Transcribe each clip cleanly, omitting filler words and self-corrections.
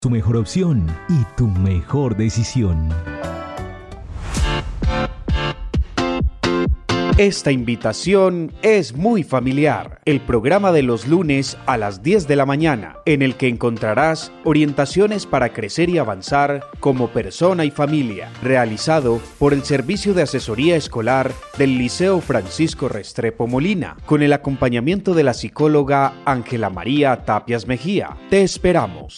Tu mejor opción y tu mejor decisión. Esta invitación es muy familiar, el programa de los lunes a las 10 de la mañana, en el que encontrarás orientaciones para crecer y avanzar como persona y familia, realizado por el Servicio de Asesoría Escolar del Liceo Francisco Restrepo Molina, con el acompañamiento de la psicóloga Ángela María Tapias Mejía. Te esperamos.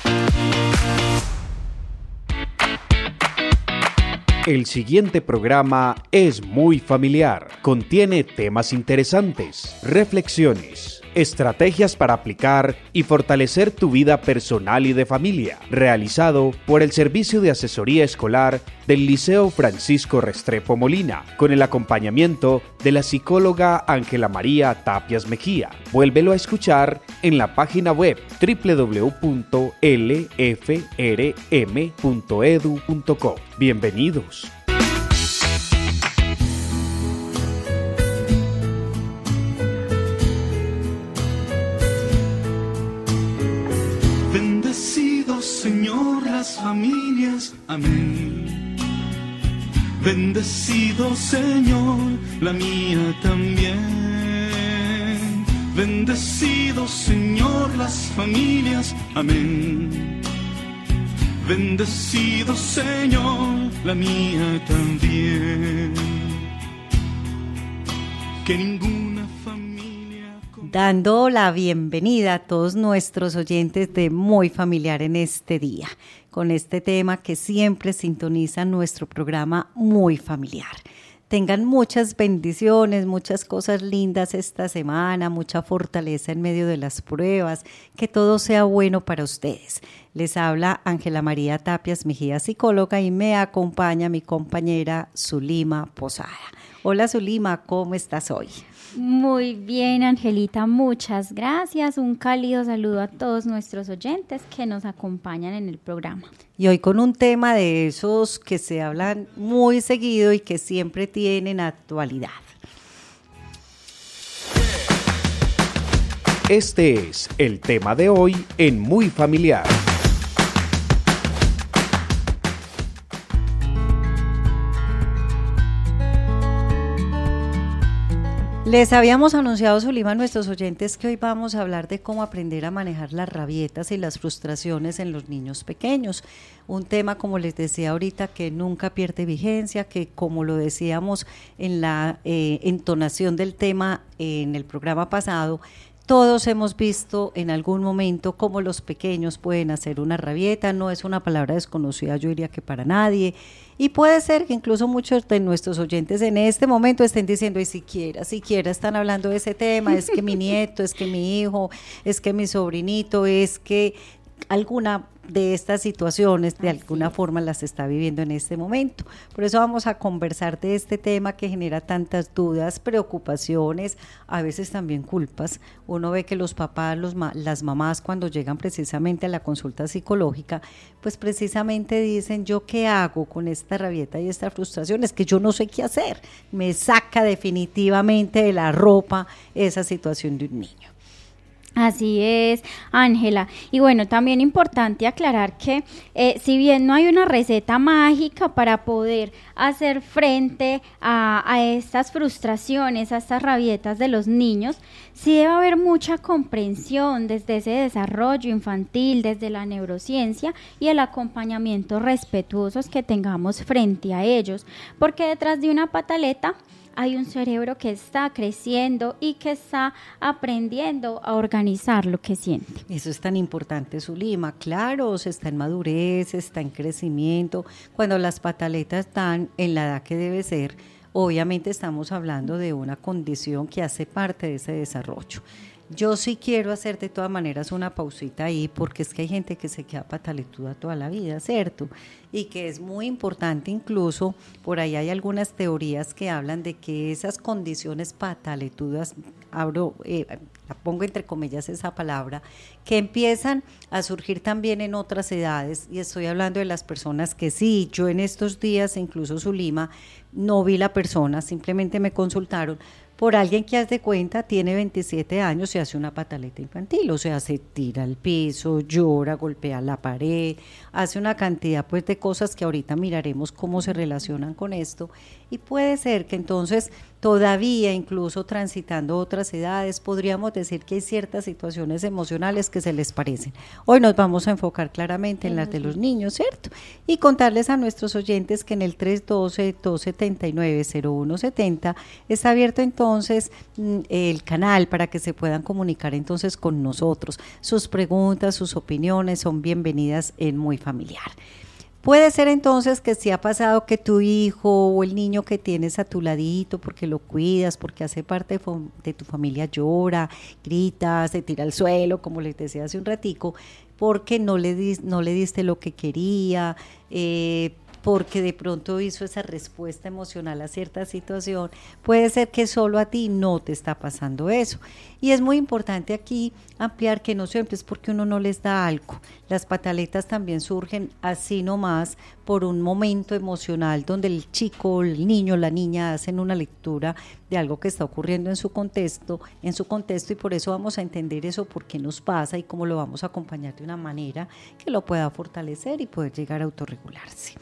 El siguiente programa es muy familiar, contiene temas interesantes, reflexiones, estrategias para aplicar y fortalecer tu vida personal y de familia, realizado por el Servicio de Asesoría Escolar del Liceo Francisco Restrepo Molina, con el acompañamiento de la psicóloga Ángela María Tapias Mejía. Vuélvelo a escuchar en la página web www.lfrm.edu.co. Bienvenidos. Bendecido Señor las familias, amén. Bendecido Señor la mía también. Bendecido Señor las familias, amén. Bendecido Señor la mía también. Que ninguna familia... Dando la bienvenida a todos nuestros oyentes de Muy Familiar en este día, con este tema que siempre sintoniza nuestro programa Muy Familiar. Tengan muchas bendiciones, muchas cosas lindas esta semana, mucha fortaleza en medio de las pruebas, que todo sea bueno para ustedes. Les habla Ángela María Tapias Mejía, psicóloga, y me acompaña mi compañera Zulima Posada. Hola Zulima, ¿cómo estás hoy? Muy bien, Angelita, muchas gracias. Un cálido saludo a todos nuestros oyentes que nos acompañan en el programa. Y hoy con un tema de esos que se hablan muy seguido y que siempre tienen actualidad. Este es el tema de hoy en Muy Familiar. Les habíamos anunciado, Zulima, a nuestros oyentes que hoy vamos a hablar de cómo aprender a manejar las rabietas y las frustraciones en los niños pequeños. Un tema, como les decía ahorita, que nunca pierde vigencia, que como lo decíamos en la entonación del tema en el programa pasado, todos hemos visto en algún momento cómo los pequeños pueden hacer una rabieta. No es una palabra desconocida, yo diría que para nadie, y puede ser que incluso muchos de nuestros oyentes en este momento estén diciendo, y siquiera están hablando de ese tema, es que mi nieto, es que mi hijo, es que mi sobrinito, es que alguna de estas situaciones de alguna forma las está viviendo en este momento. Por eso vamos a conversar de este tema que genera tantas dudas, preocupaciones, a veces también culpas. Uno ve que los papás, las mamás, cuando llegan precisamente a la consulta psicológica, pues precisamente dicen, ¿yo qué hago con esta rabieta y esta frustración? Es que yo no sé qué hacer. Me saca definitivamente de la ropa esa situación de un niño. Así es, Ángela. Y bueno, también importante aclarar que si bien no hay una receta mágica para poder hacer frente a estas frustraciones, a estas rabietas de los niños, sí debe haber mucha comprensión desde ese desarrollo infantil, desde la neurociencia y el acompañamiento respetuosos que tengamos frente a ellos, porque detrás de una pataleta hay un cerebro que está creciendo y que está aprendiendo a organizar lo que siente. Eso es tan importante, Zulima. Claro, se está en madurez, está en crecimiento. Cuando las pataletas están en la edad que debe ser, obviamente estamos hablando de una condición que hace parte de ese desarrollo. Yo sí quiero hacer de todas maneras una pausita ahí, porque es que hay gente que se queda pataletuda toda la vida, ¿cierto? Y que es muy importante, incluso por ahí hay algunas teorías que hablan de que esas condiciones pataletudas, la pongo entre comillas esa palabra, que empiezan a surgir también en otras edades, y estoy hablando de las personas que sí, yo en estos días, incluso Zulima, no vi la persona, simplemente me consultaron, por alguien que, haz de cuenta, tiene 27 años y hace una pataleta infantil, o sea, se tira al piso, llora, golpea la pared, hace una cantidad pues de cosas que ahorita miraremos cómo se relacionan con esto, y puede ser que entonces todavía, incluso transitando otras edades, podríamos decir que hay ciertas situaciones emocionales que se les parecen. Hoy nos vamos a enfocar claramente en las de los niños, ¿cierto? Y contarles a nuestros oyentes que en el 312-279-0170 está abierto entonces el canal para que se puedan comunicar entonces con nosotros. Sus preguntas, sus opiniones son bienvenidas en Muy Familiar. Puede ser entonces que si ha pasado que tu hijo o el niño que tienes a tu ladito, porque lo cuidas, porque hace parte de tu familia, llora, grita, se tira al suelo, como les decía hace un ratico, porque no le diste lo que quería, porque de pronto hizo esa respuesta emocional a cierta situación, puede ser que solo a ti no te está pasando eso. Y es muy importante aquí ampliar que no siempre es porque uno no les da algo. Las pataletas también surgen así nomás por un momento emocional donde el chico, el niño, la niña hacen una lectura de algo que está ocurriendo en su contexto, y por eso vamos a entender eso, por qué nos pasa y cómo lo vamos a acompañar de una manera que lo pueda fortalecer y poder llegar a autorregularse.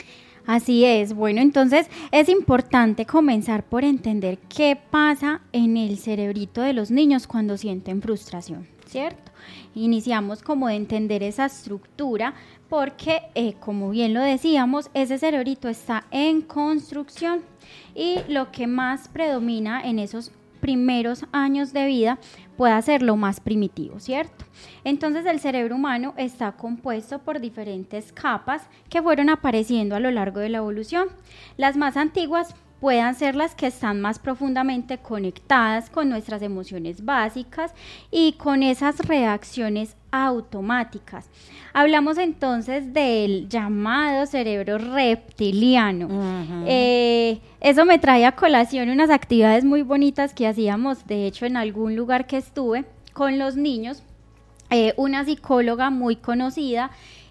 Así es. Bueno, entonces es importante comenzar por entender qué pasa en el cerebrito de los niños cuando sienten frustración, ¿cierto? Iniciamos como de entender esa estructura porque, como bien lo decíamos, ese cerebrito está en construcción y lo que más predomina en esos primeros años de vida puede ser lo más primitivo, ¿cierto? Entonces el cerebro humano está compuesto por diferentes capas que fueron apareciendo a lo largo de la evolución. Las más antiguas puedan ser las que están más profundamente conectadas con nuestras emociones básicas y con esas reacciones automáticas. Hablamos entonces del llamado cerebro reptiliano. Uh-huh. Eso me trae a colación unas actividades muy bonitas que hacíamos, de hecho, en algún lugar que estuve con los niños. Una psicóloga muy conocida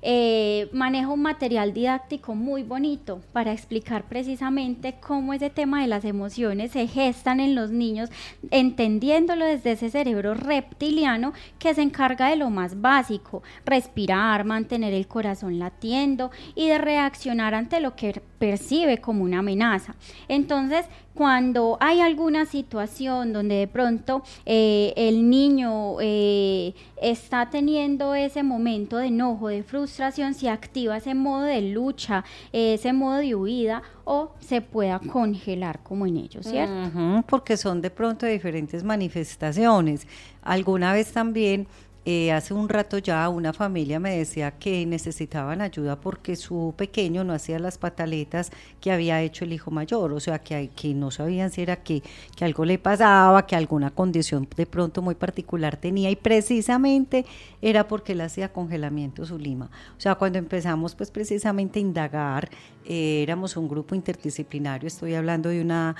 maneja un material didáctico muy bonito para explicar precisamente cómo ese tema de las emociones se gestan en los niños, entendiéndolo desde ese cerebro reptiliano que se encarga de lo más básico: respirar, mantener el corazón latiendo y de reaccionar ante lo que percibe como una amenaza. Entonces, cuando hay alguna situación donde de pronto el niño está teniendo ese momento de enojo, de frustración, se activa ese modo de lucha, ese modo de huida, o se pueda congelar como en ellos, ¿cierto? Uh-huh, porque son de pronto diferentes manifestaciones. Alguna vez también hace un rato ya una familia me decía que necesitaban ayuda porque su pequeño no hacía las pataletas que había hecho el hijo mayor, o sea que no sabían si era que algo le pasaba, que alguna condición de pronto muy particular tenía, y precisamente era porque él hacía congelamiento Zulima. O sea, cuando empezamos pues precisamente a indagar, éramos un grupo interdisciplinario, estoy hablando de una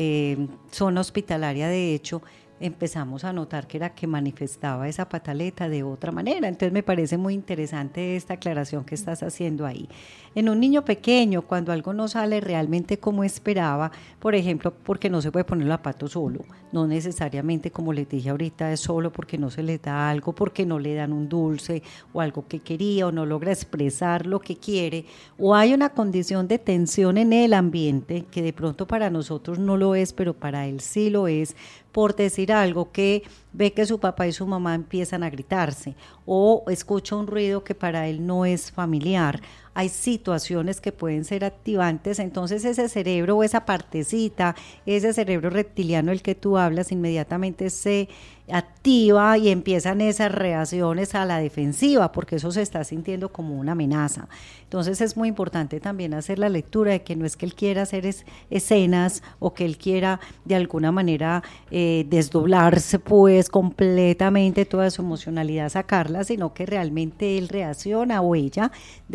zona hospitalaria, de hecho, empezamos a notar que era que manifestaba esa pataleta de otra manera. Entonces me parece muy interesante esta aclaración que estás haciendo ahí. En un niño pequeño, cuando algo no sale realmente como esperaba, por ejemplo, porque no se puede poner el zapato solo, no necesariamente, como les dije ahorita, es solo porque no se le da algo, porque no le dan un dulce o algo que quería, o no logra expresar lo que quiere, o hay una condición de tensión en el ambiente que de pronto para nosotros no lo es, pero para él sí lo es, por decir algo, que ve que su papá y su mamá empiezan a gritarse, o escucha un ruido que para él no es familiar. Hay situaciones que pueden ser activantes, entonces ese cerebro o esa partecita, ese cerebro reptiliano del que tú hablas, inmediatamente se activa y empiezan esas reacciones a la defensiva, porque eso se está sintiendo como una amenaza. Entonces es muy importante también hacer la lectura de que no es que él quiera hacer escenas o que él quiera de alguna manera desdoblarse pues completamente toda su emocionalidad, sacarla, sino que realmente él reacciona, o ella, de esa manera,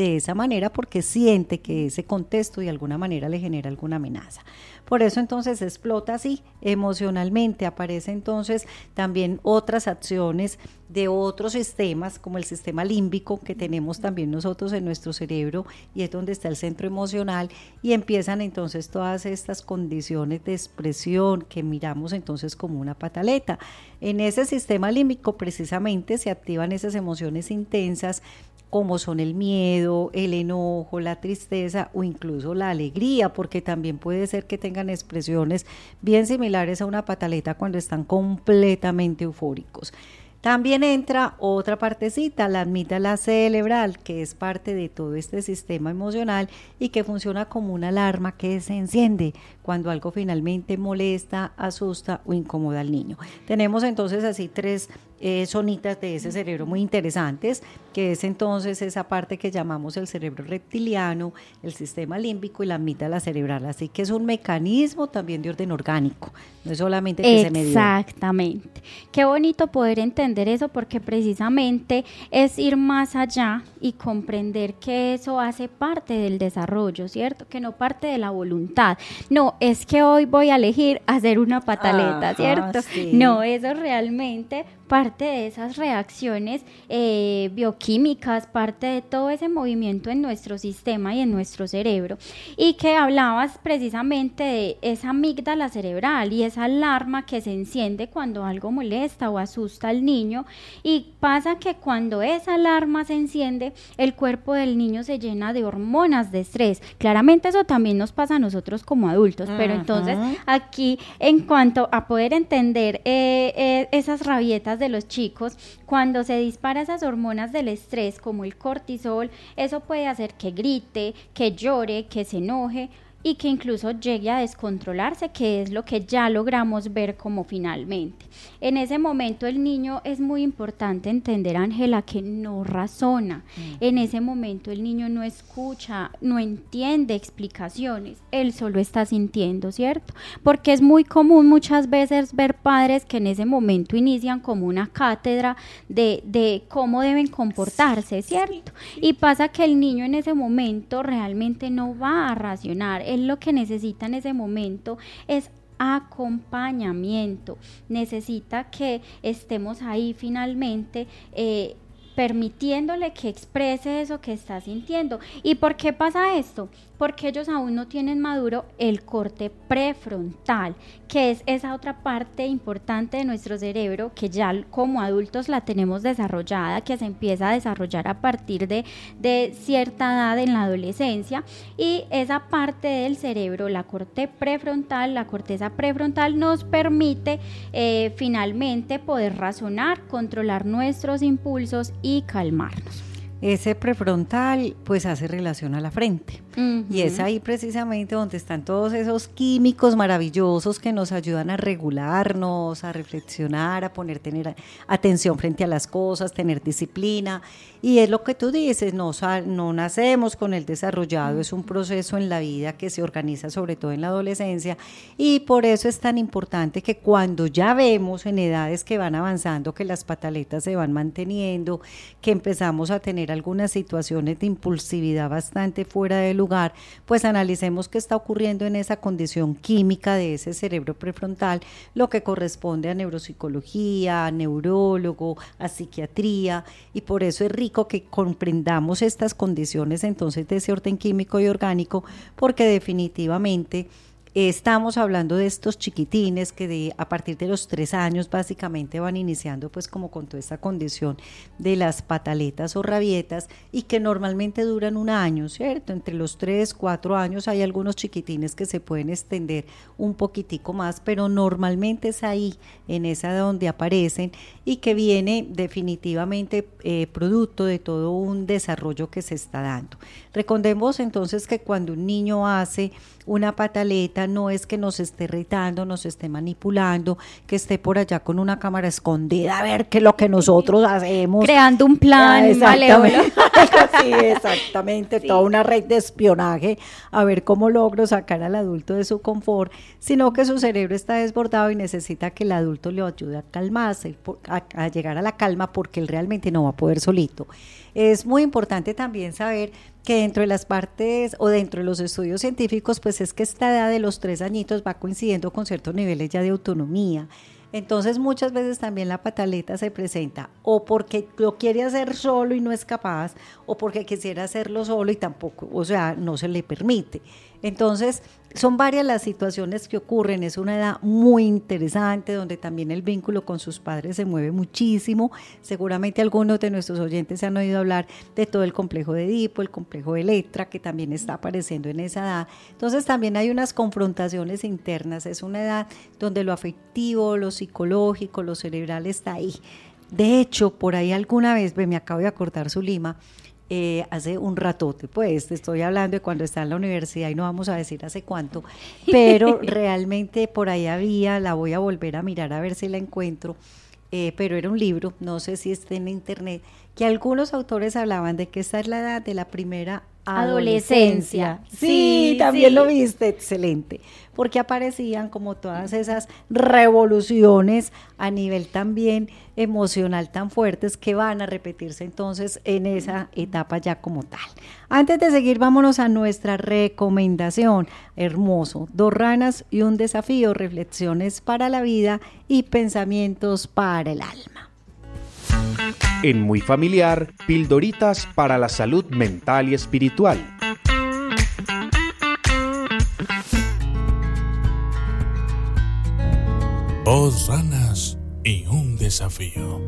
manera porque siente que ese contexto de alguna manera le genera alguna amenaza. Por eso entonces explota así emocionalmente, aparece entonces también otras acciones de otros sistemas, como el sistema límbico que tenemos también nosotros en nuestro cerebro, y es donde está el centro emocional, y empiezan entonces todas estas condiciones de expresión que miramos entonces como una pataleta. En ese sistema límbico precisamente se activan esas emociones intensas, como son el miedo, el enojo, la tristeza o incluso la alegría, porque también puede ser que tengan expresiones bien similares a una pataleta cuando están completamente eufóricos. También entra otra partecita, la amígdala cerebral, que es parte de todo este sistema emocional y que funciona como una alarma que se enciende cuando algo finalmente molesta, asusta o incomoda al niño. Tenemos entonces así tres zonitas de ese cerebro muy interesantes, que es entonces esa parte que llamamos el cerebro reptiliano, el sistema límbico y la amígdala cerebral. Así que es un mecanismo también de orden orgánico, no es solamente que se medió. Exactamente. Qué bonito poder entender eso, porque precisamente es ir más allá y comprender que eso hace parte del desarrollo, ¿cierto? Que no parte de la voluntad. No, es que hoy voy a elegir hacer una pataleta, ¿cierto? Sí. No, eso realmente parte de esas reacciones bioquímicas, parte de todo ese movimiento en nuestro sistema y en nuestro cerebro. Y que hablabas precisamente de esa amígdala cerebral y esa alarma que se enciende cuando algo molesta o asusta al niño, y pasa que cuando esa alarma se enciende, el cuerpo del niño se llena de hormonas de estrés. Claramente eso también nos pasa a nosotros como adultos, pero entonces aquí, en cuanto a poder entender esas rabietas de los chicos, cuando se dispara esas hormonas del estrés como el cortisol, eso puede hacer que grite, que llore, que se enoje y que incluso llegue a descontrolarse, que es lo que ya logramos ver como finalmente. En ese momento el niño, es muy importante entender, Ángela, que no razona. En ese momento el niño no escucha, no entiende explicaciones, él solo está sintiendo, ¿cierto? Porque es muy común muchas veces ver padres que en ese momento inician como una cátedra de cómo deben comportarse, ¿cierto? Y pasa que el niño en ese momento realmente no va a racionar. Él lo que necesita en ese momento es acompañamiento, necesita que estemos ahí finalmente permitiéndole que exprese eso que está sintiendo. ¿Y por qué pasa esto? Porque ellos aún no tienen maduro el corte prefrontal, que es esa otra parte importante de nuestro cerebro que ya como adultos la tenemos desarrollada, que se empieza a desarrollar a partir de cierta edad en la adolescencia, y esa parte del cerebro, la corte prefrontal, la corteza prefrontal, nos permite finalmente poder razonar, controlar nuestros impulsos y calmarnos. Ese prefrontal pues hace relación a la frente, y es ahí precisamente donde están todos esos químicos maravillosos que nos ayudan a regularnos, a reflexionar, a tener atención frente a las cosas, tener disciplina. Y es lo que tú dices, no nacemos con el desarrollado, es un proceso en la vida que se organiza sobre todo en la adolescencia, y por eso es tan importante que cuando ya vemos en edades que van avanzando que las pataletas se van manteniendo, que empezamos a tener algunas situaciones de impulsividad bastante fuera de lugar, pues analicemos qué está ocurriendo en esa condición química de ese cerebro prefrontal, lo que corresponde a neuropsicología, a neurólogo, a psiquiatría, y por eso es rico que comprendamos estas condiciones entonces de ese orden químico y orgánico, porque definitivamente estamos hablando de estos chiquitines que a partir de los 3 años básicamente van iniciando pues como con toda esta condición de las pataletas o rabietas, y que normalmente duran 1 año, ¿cierto? Entre los 3, 4 años hay algunos chiquitines que se pueden extender un poquitico más, pero normalmente es ahí, en esa donde aparecen, y que viene definitivamente producto de todo un desarrollo que se está dando. Recordemos entonces que cuando un niño hace una pataleta no es que nos esté irritando, nos esté manipulando, que esté por allá con una cámara escondida a ver qué es lo que nosotros hacemos. Creando un plan malévolo. Sí, exactamente, sí. Toda una red de espionaje a ver cómo logro sacar al adulto de su confort, sino que su cerebro está desbordado y necesita que el adulto le ayude a calmarse, a llegar a la calma, porque él realmente no va a poder solito. Es muy importante también saber que dentro de las partes o dentro de los estudios científicos, pues es que esta edad de los 3 añitos va coincidiendo con ciertos niveles ya de autonomía. Entonces muchas veces también la pataleta se presenta o porque lo quiere hacer solo y no es capaz, o porque quisiera hacerlo solo y tampoco, o sea, no se le permite. Entonces son varias las situaciones que ocurren. Es una edad muy interesante donde también el vínculo con sus padres se mueve muchísimo. Seguramente algunos de nuestros oyentes han oído hablar de todo el complejo de Edipo, el complejo de Electra, que también está apareciendo en esa edad. Entonces también hay unas confrontaciones internas. Es una edad donde lo afectivo, lo psicológico, lo cerebral está ahí. De hecho, por ahí alguna vez, me acabo de acordar, Zulima, hace un ratote, pues te estoy hablando de cuando está en la universidad y no vamos a decir hace cuánto, pero realmente por ahí había, la voy a volver a mirar a ver si la encuentro, pero era un libro, no sé si está en internet, que algunos autores hablaban de que esta es la edad de la primera adolescencia. Sí, también lo viste, excelente, porque aparecían como todas esas revoluciones a nivel también emocional tan fuertes que van a repetirse entonces en esa etapa ya como tal. Antes de seguir, vámonos a nuestra recomendación. Hermoso, 2 ranas y un desafío, reflexiones para la vida y pensamientos para el alma. En Muy Familiar, pildoritas para la salud mental y espiritual. Dos ranas y un desafío.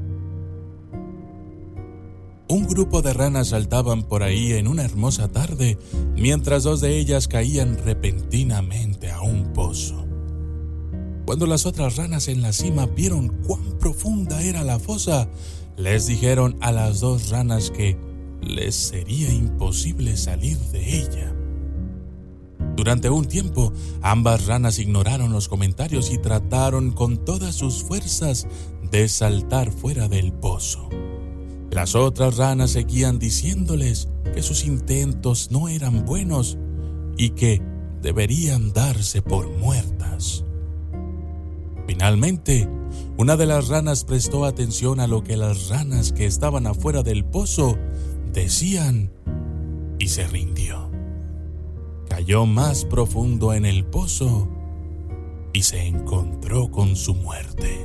Un grupo de ranas saltaban por ahí en una hermosa tarde, mientras 2 de ellas caían repentinamente a un pozo. Cuando las otras ranas en la cima vieron cuán profunda era la fosa, les dijeron a las 2 ranas que les sería imposible salir de ella. Durante un tiempo, ambas ranas ignoraron los comentarios y trataron con todas sus fuerzas de saltar fuera del pozo. Las otras ranas seguían diciéndoles que sus intentos no eran buenos y que deberían darse por muertas. Finalmente, una de las ranas prestó atención a lo que las ranas que estaban afuera del pozo decían y se rindió. Cayó más profundo en el pozo y se encontró con su muerte.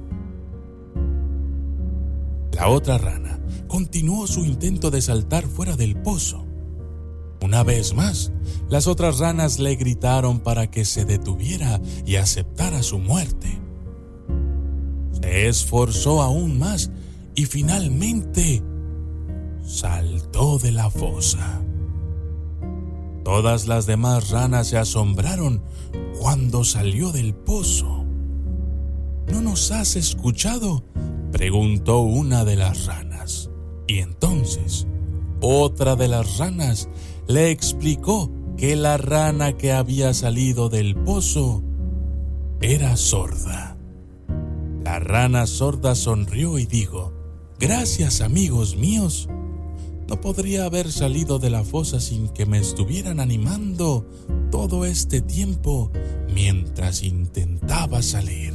La otra rana continuó su intento de saltar fuera del pozo. Una vez más, las otras ranas le gritaron para que se detuviera y aceptara su muerte. Se esforzó aún más y finalmente saltó de la fosa. Todas las demás ranas se asombraron cuando salió del pozo. ¿No nos has escuchado?, preguntó una de las ranas. Y entonces, otra de las ranas le explicó que la rana que había salido del pozo era sorda. La rana sorda sonrió y dijo: «Gracias, amigos míos. No podría haber salido de la fosa sin que me estuvieran animando todo este tiempo mientras intentaba salir».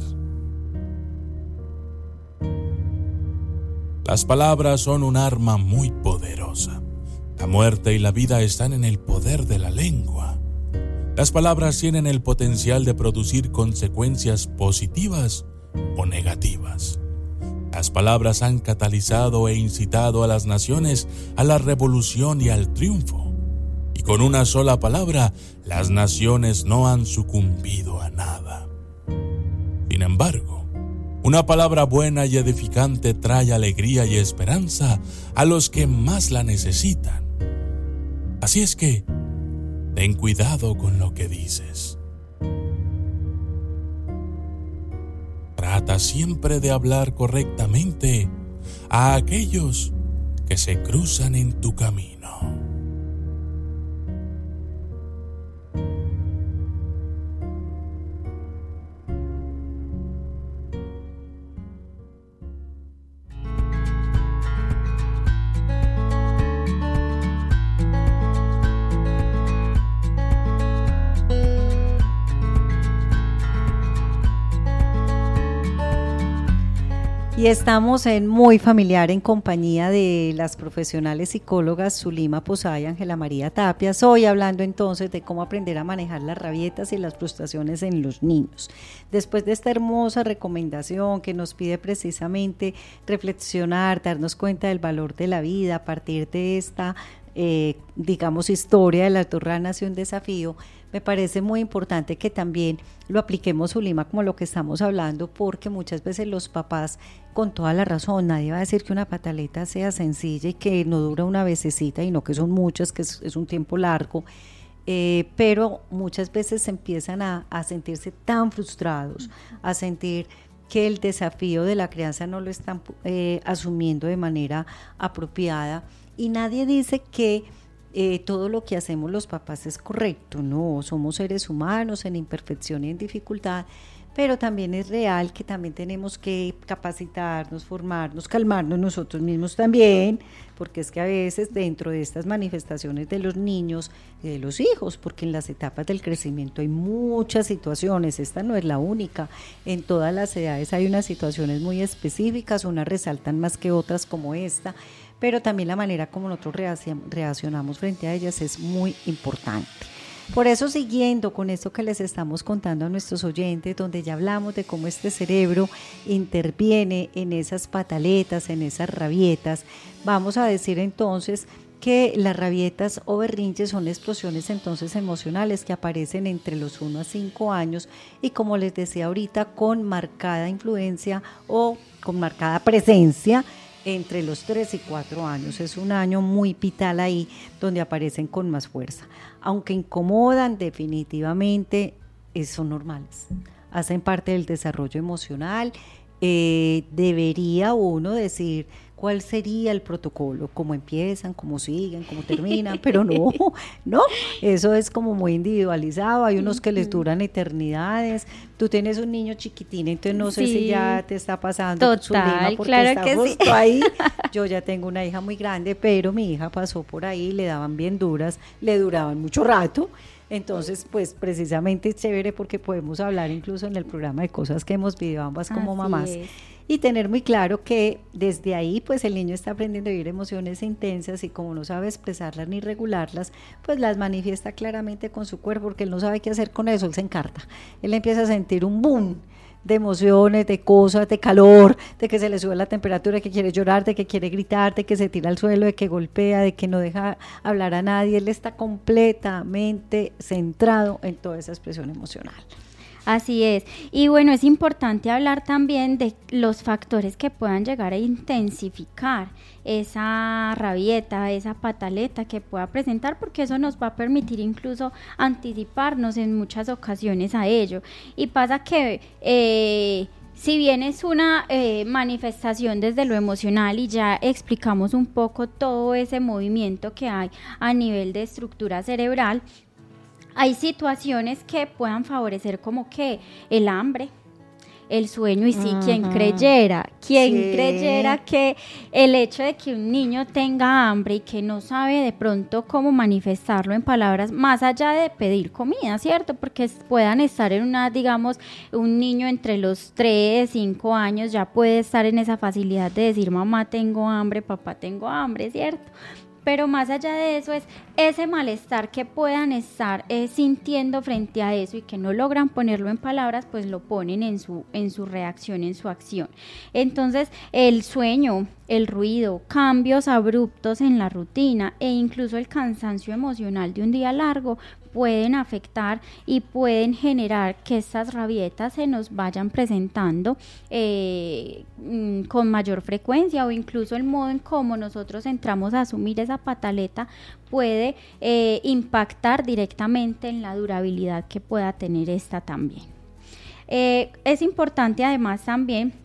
Las palabras son un arma muy poderosa. La muerte y la vida están en el poder de la lengua. Las palabras tienen el potencial de producir consecuencias positivas o negativas. Las palabras han catalizado e incitado a las naciones a la revolución y al triunfo. Y con una sola palabra, las naciones no han sucumbido a nada. Sin embargo, una palabra buena y edificante trae alegría y esperanza a los que más la necesitan. Así es que, ten cuidado con lo que dices. Trata siempre de hablar correctamente a aquellos que se cruzan en tu camino. Y Y estamos en Muy Familiar en compañía de las profesionales psicólogas Zulima Posada y Ángela María Tapias, hoy hablando entonces de cómo aprender a manejar las rabietas y las frustraciones en los niños. Después de esta hermosa recomendación que nos pide precisamente reflexionar, darnos cuenta del valor de la vida a partir de esta historia de las 2 ranas y un desafío, me parece muy importante que también lo apliquemos, Zulima, como lo que estamos hablando, porque muchas veces los papás, con toda la razón, nadie va a decir que una pataleta sea sencilla y que no dura una vecesita, y no que son muchas, que es un tiempo largo, pero muchas veces empiezan a sentirse tan frustrados, a sentir que el desafío de la crianza no lo están asumiendo de manera apropiada, y nadie dice que todo lo que hacemos los papás es correcto, no, somos seres humanos en imperfección y en dificultad, pero también es real que también tenemos que capacitarnos, formarnos, calmarnos nosotros mismos también, porque es que a veces dentro de estas manifestaciones de los niños y de los hijos, porque en las etapas del crecimiento hay muchas situaciones, esta no es la única, en todas las edades hay unas situaciones muy específicas, unas resaltan más que otras como esta, pero también la manera como nosotros reaccionamos frente a ellas es muy importante. Por eso, siguiendo con esto que les estamos contando a nuestros oyentes, donde ya hablamos de cómo este cerebro interviene en esas pataletas, en esas rabietas, vamos a decir entonces que las rabietas o berrinches son explosiones entonces emocionales que aparecen entre los 1 a 5 años y, como les decía ahorita, con marcada influencia o con marcada presencia entre los 3 y 4 años. Es un año muy vital ahí donde aparecen con más fuerza. Aunque incomodan, definitivamente son normales, hacen parte del desarrollo emocional. Debería uno decir cuál sería el protocolo, cómo empiezan, cómo siguen, cómo terminan, pero no, eso es como muy individualizado, hay unos que les duran eternidades. Tú tienes un niño chiquitín, entonces no sé si ya te está pasando, total, porque claro está que justo sí. ahí. Yo ya tengo una hija muy grande, pero mi hija pasó por ahí, le daban bien duras, le duraban mucho rato. Entonces, pues precisamente es chévere porque podemos hablar incluso en el programa de cosas que hemos vivido ambas como mamás. Y tener muy claro que desde ahí pues el niño está aprendiendo a vivir emociones intensas, y como no sabe expresarlas ni regularlas, pues las manifiesta claramente con su cuerpo, porque él no sabe qué hacer con eso, él se encarta, él empieza a sentir un boom de emociones, de cosas, de calor, de que se le sube la temperatura, de que quiere llorar, de que quiere gritar, de que se tira al suelo, de que golpea, de que no deja hablar a nadie. Él está completamente centrado en toda esa expresión emocional. Así es. Y bueno, es importante hablar también de los factores que puedan llegar a intensificar esa rabieta, esa pataleta que pueda presentar, porque eso nos va a permitir incluso anticiparnos en muchas ocasiones a ello. Y pasa que si bien es una manifestación desde lo emocional, y ya explicamos un poco todo ese movimiento que hay a nivel de estructura cerebral, hay situaciones que puedan favorecer como que el hambre, el sueño, y sí, quien creyera que el hecho de que un niño tenga hambre y que no sabe de pronto cómo manifestarlo en palabras, más allá de pedir comida, ¿cierto? Porque puedan estar en una, digamos, un niño entre los 3, 5 años ya puede estar en esa facilidad de decir mamá tengo hambre, papá tengo hambre, ¿cierto? Pero más allá de eso es ese malestar que puedan estar sintiendo frente a eso y que no logran ponerlo en palabras, pues lo ponen en su reacción, en su acción. Entonces, el sueño, el ruido, cambios abruptos en la rutina e incluso el cansancio emocional de un día largo pueden afectar y pueden generar que estas rabietas se nos vayan presentando con mayor frecuencia, o incluso el modo en cómo nosotros entramos a asumir esa pataleta puede impactar directamente en la durabilidad que pueda tener esta también. Es importante además también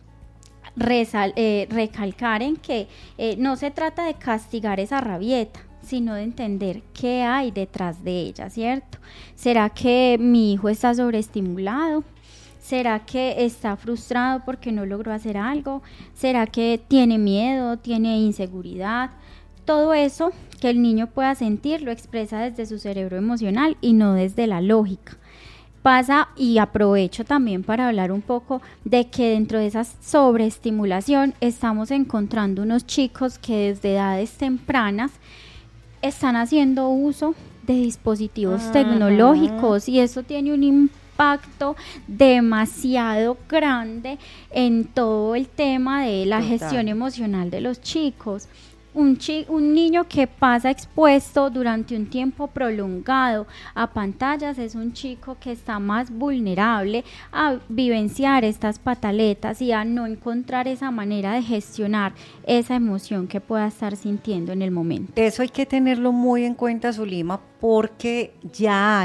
recalcar en que no se trata de castigar esa rabieta, sino de entender qué hay detrás de ella, ¿cierto? ¿Será que mi hijo está sobreestimulado? ¿Será que está frustrado porque no logró hacer algo? ¿Será que tiene miedo, tiene inseguridad? Todo eso que el niño pueda sentir lo expresa desde su cerebro emocional y no desde la lógica. pasa, y aprovecho también para hablar un poco de que dentro de esa sobreestimulación estamos encontrando unos chicos que desde edades tempranas están haciendo uso de dispositivos tecnológicos, y eso tiene un impacto demasiado grande en todo el tema de la gestión emocional de los chicos. Un niño que pasa expuesto durante un tiempo prolongado a pantallas es un chico que está más vulnerable a vivenciar estas pataletas y a no encontrar esa manera de gestionar esa emoción que pueda estar sintiendo en el momento. Eso hay que tenerlo muy en cuenta, Zulima, porque ya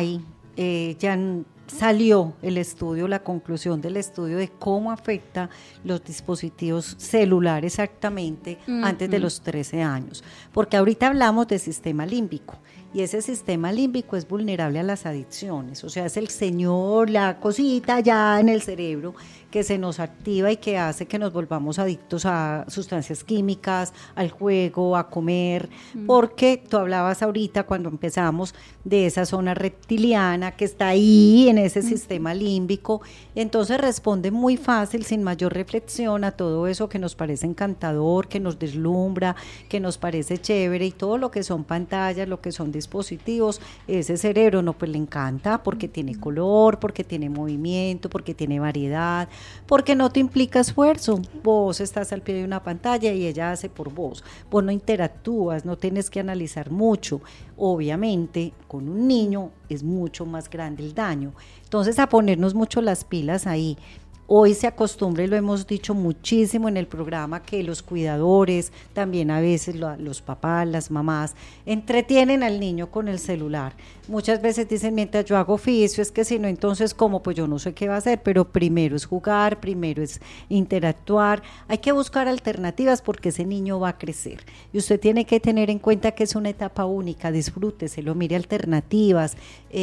salió el estudio, la conclusión del estudio de cómo afecta los dispositivos celulares exactamente antes de los 13 años, porque ahorita hablamos de sistema límbico, y ese sistema límbico es vulnerable a las adicciones, o sea, es el señor, la cosita ya en el cerebro que se nos activa y que hace que nos volvamos adictos a sustancias químicas, al juego, a comer, porque tú hablabas ahorita cuando empezamos de esa zona reptiliana que está ahí en ese sistema límbico, entonces responde muy fácil, sin mayor reflexión, a todo eso que nos parece encantador, que nos deslumbra, que nos parece chévere, y todo lo que son pantallas, lo que son dispositivos, ese cerebro no, pues le encanta porque tiene color, porque tiene movimiento, porque tiene variedad, porque no te implica esfuerzo. Vos estás al pie de una pantalla y ella hace por vos. Vos no interactúas, no tienes que analizar mucho. Obviamente, con un niño es mucho más grande el daño. Entonces, a ponernos mucho las pilas ahí. Hoy se acostumbra, y lo hemos dicho muchísimo en el programa, que los cuidadores, también a veces los papás, las mamás, entretienen al niño con el celular. Muchas veces dicen, mientras yo hago oficio, es que si no, entonces ¿cómo? Pues yo no sé qué va a hacer, pero primero es jugar, primero es interactuar. Hay que buscar alternativas porque ese niño va a crecer. Y usted tiene que tener en cuenta que es una etapa única, disfrúteselo, mire alternativas,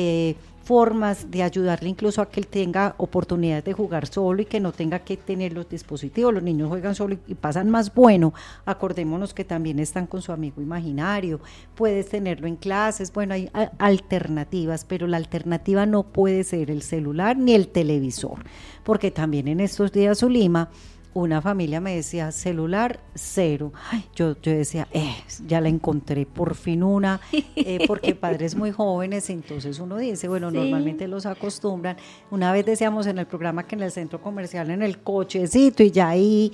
formas de ayudarle incluso a que él tenga oportunidades de jugar solo y que no tenga que tener los dispositivos. Los niños juegan solo y pasan más bueno. Acordémonos que también están con su amigo imaginario, puedes tenerlo en clases, bueno, hay alternativas, pero la alternativa no puede ser el celular ni el televisor, porque también en estos días, Zulima, una familia me decía, celular cero. Ay, yo decía, ya la encontré, por fin una, porque padres muy jóvenes, entonces uno dice, bueno, sí, normalmente los acostumbran. Una vez decíamos en el programa que en el centro comercial, en el cochecito, y ya ahí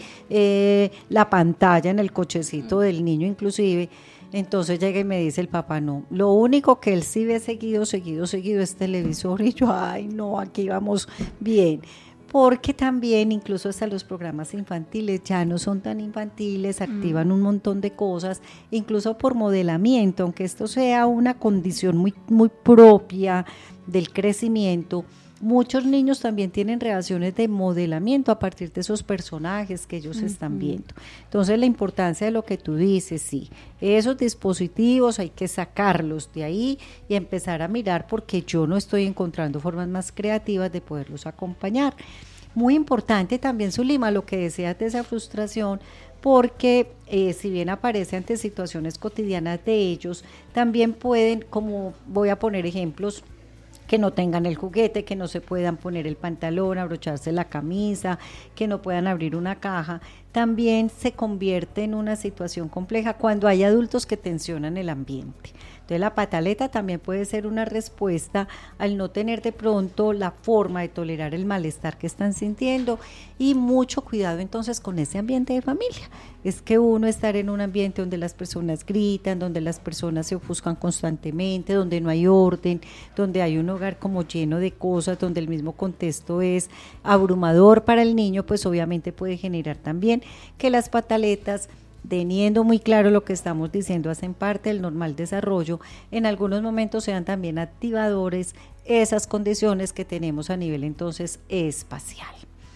la pantalla en el cochecito del niño inclusive. Entonces llega y me dice el papá, no, lo único que él sí ve seguido es televisor, y yo, ay no, aquí vamos bien. Porque también incluso hasta los programas infantiles ya no son tan infantiles, activan un montón de cosas, incluso por modelamiento, aunque esto sea una condición muy, muy propia del crecimiento. Muchos niños también tienen reacciones de modelamiento a partir de esos personajes que ellos están viendo. Entonces, la importancia de lo que tú dices, sí, esos dispositivos hay que sacarlos de ahí y empezar a mirar, porque yo no estoy encontrando formas más creativas de poderlos acompañar. Muy importante también, Zulima, lo que decías de esa frustración, porque si bien aparece ante situaciones cotidianas de ellos, también pueden, como voy a poner ejemplos, que no tengan el juguete, que no se puedan poner el pantalón, abrocharse la camisa, que no puedan abrir una caja, también se convierte en una situación compleja cuando hay adultos que tensionan el ambiente. Entonces la pataleta también puede ser una respuesta al no tener de pronto la forma de tolerar el malestar que están sintiendo, y mucho cuidado entonces con ese ambiente de familia. Es que uno estar en un ambiente donde las personas gritan, donde las personas se ofuscan constantemente, donde no hay orden, donde hay un hogar como lleno de cosas, donde el mismo contexto es abrumador para el niño, pues obviamente puede generar también que las pataletas, teniendo muy claro lo que estamos diciendo, hacen parte del normal desarrollo, en algunos momentos sean también activadores esas condiciones que tenemos a nivel entonces espacial.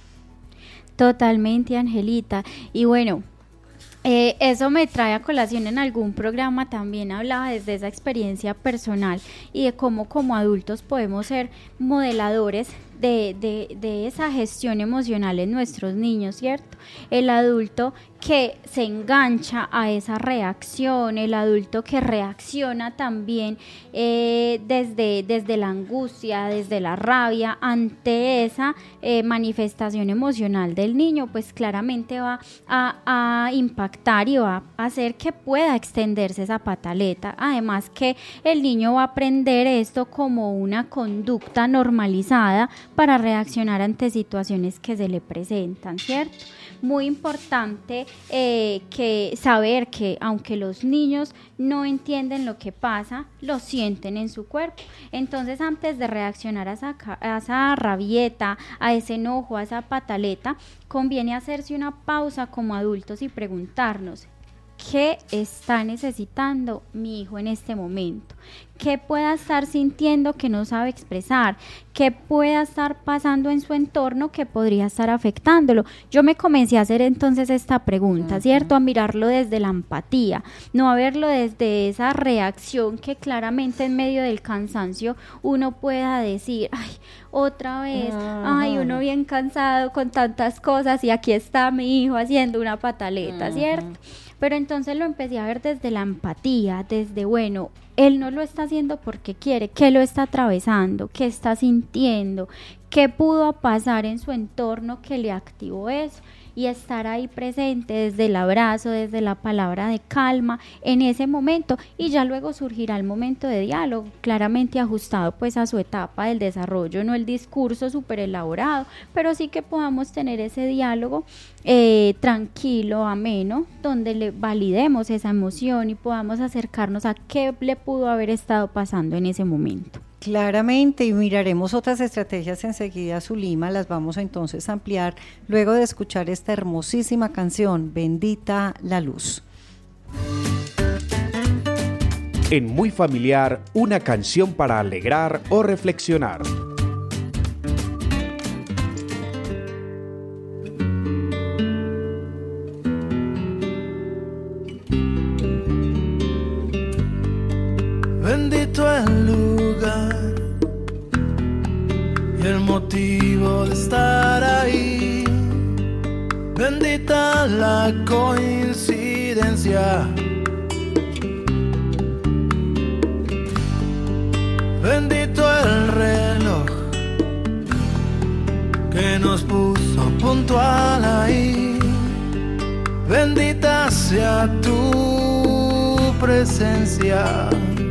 Totalmente, Angelita. Y bueno, eso me trae a colación, en algún programa también hablaba desde esa experiencia personal y de cómo como adultos podemos ser modeladores de esa gestión emocional en nuestros niños, ¿cierto? El adulto que se engancha a esa reacción, el adulto que reacciona también desde la angustia, desde la rabia ante esa manifestación emocional del niño, pues claramente va a impactar y va a hacer que pueda extenderse esa pataleta. Además que el niño va a aprender esto como una conducta normalizada para reaccionar ante situaciones que se le presentan, ¿cierto? Muy importante que saber que aunque los niños no entienden lo que pasa, lo sienten en su cuerpo. Entonces, antes de reaccionar a esa rabieta, a ese enojo, a esa pataleta, conviene hacerse una pausa como adultos y preguntarnos: ¿qué está necesitando mi hijo en este momento? ¿Qué pueda estar sintiendo que no sabe expresar? ¿Qué pueda estar pasando en su entorno que podría estar afectándolo? Yo me comencé a hacer entonces esta pregunta, ¿cierto? A mirarlo desde la empatía, no a verlo desde esa reacción que claramente en medio del cansancio uno pueda decir: ay, otra vez, ay, uno bien cansado con tantas cosas y aquí está mi hijo haciendo una pataleta, ¿cierto? Pero entonces lo empecé a ver desde la empatía, desde, bueno, él no lo está haciendo porque quiere, ¿qué lo está atravesando? ¿Qué está sintiendo? ¿Qué pudo pasar en su entorno que le activó eso? Y estar ahí presente desde el abrazo, desde la palabra de calma en ese momento, y ya luego surgirá el momento de diálogo, claramente ajustado pues a su etapa del desarrollo, no el discurso súper elaborado, pero sí que podamos tener ese diálogo tranquilo, ameno, donde le validemos esa emoción y podamos acercarnos a qué le pudo haber estado pasando en ese momento. Claramente, y miraremos otras estrategias enseguida, Zulima, las vamos a entonces ampliar luego de escuchar esta hermosísima canción, Bendita la Luz. En Muy Familiar, una canción para alegrar o reflexionar. Bendito el lugar y el motivo de estar ahí. Bendita la coincidencia. Bendito el reloj que nos puso puntual ahí. Bendita sea tu presencia.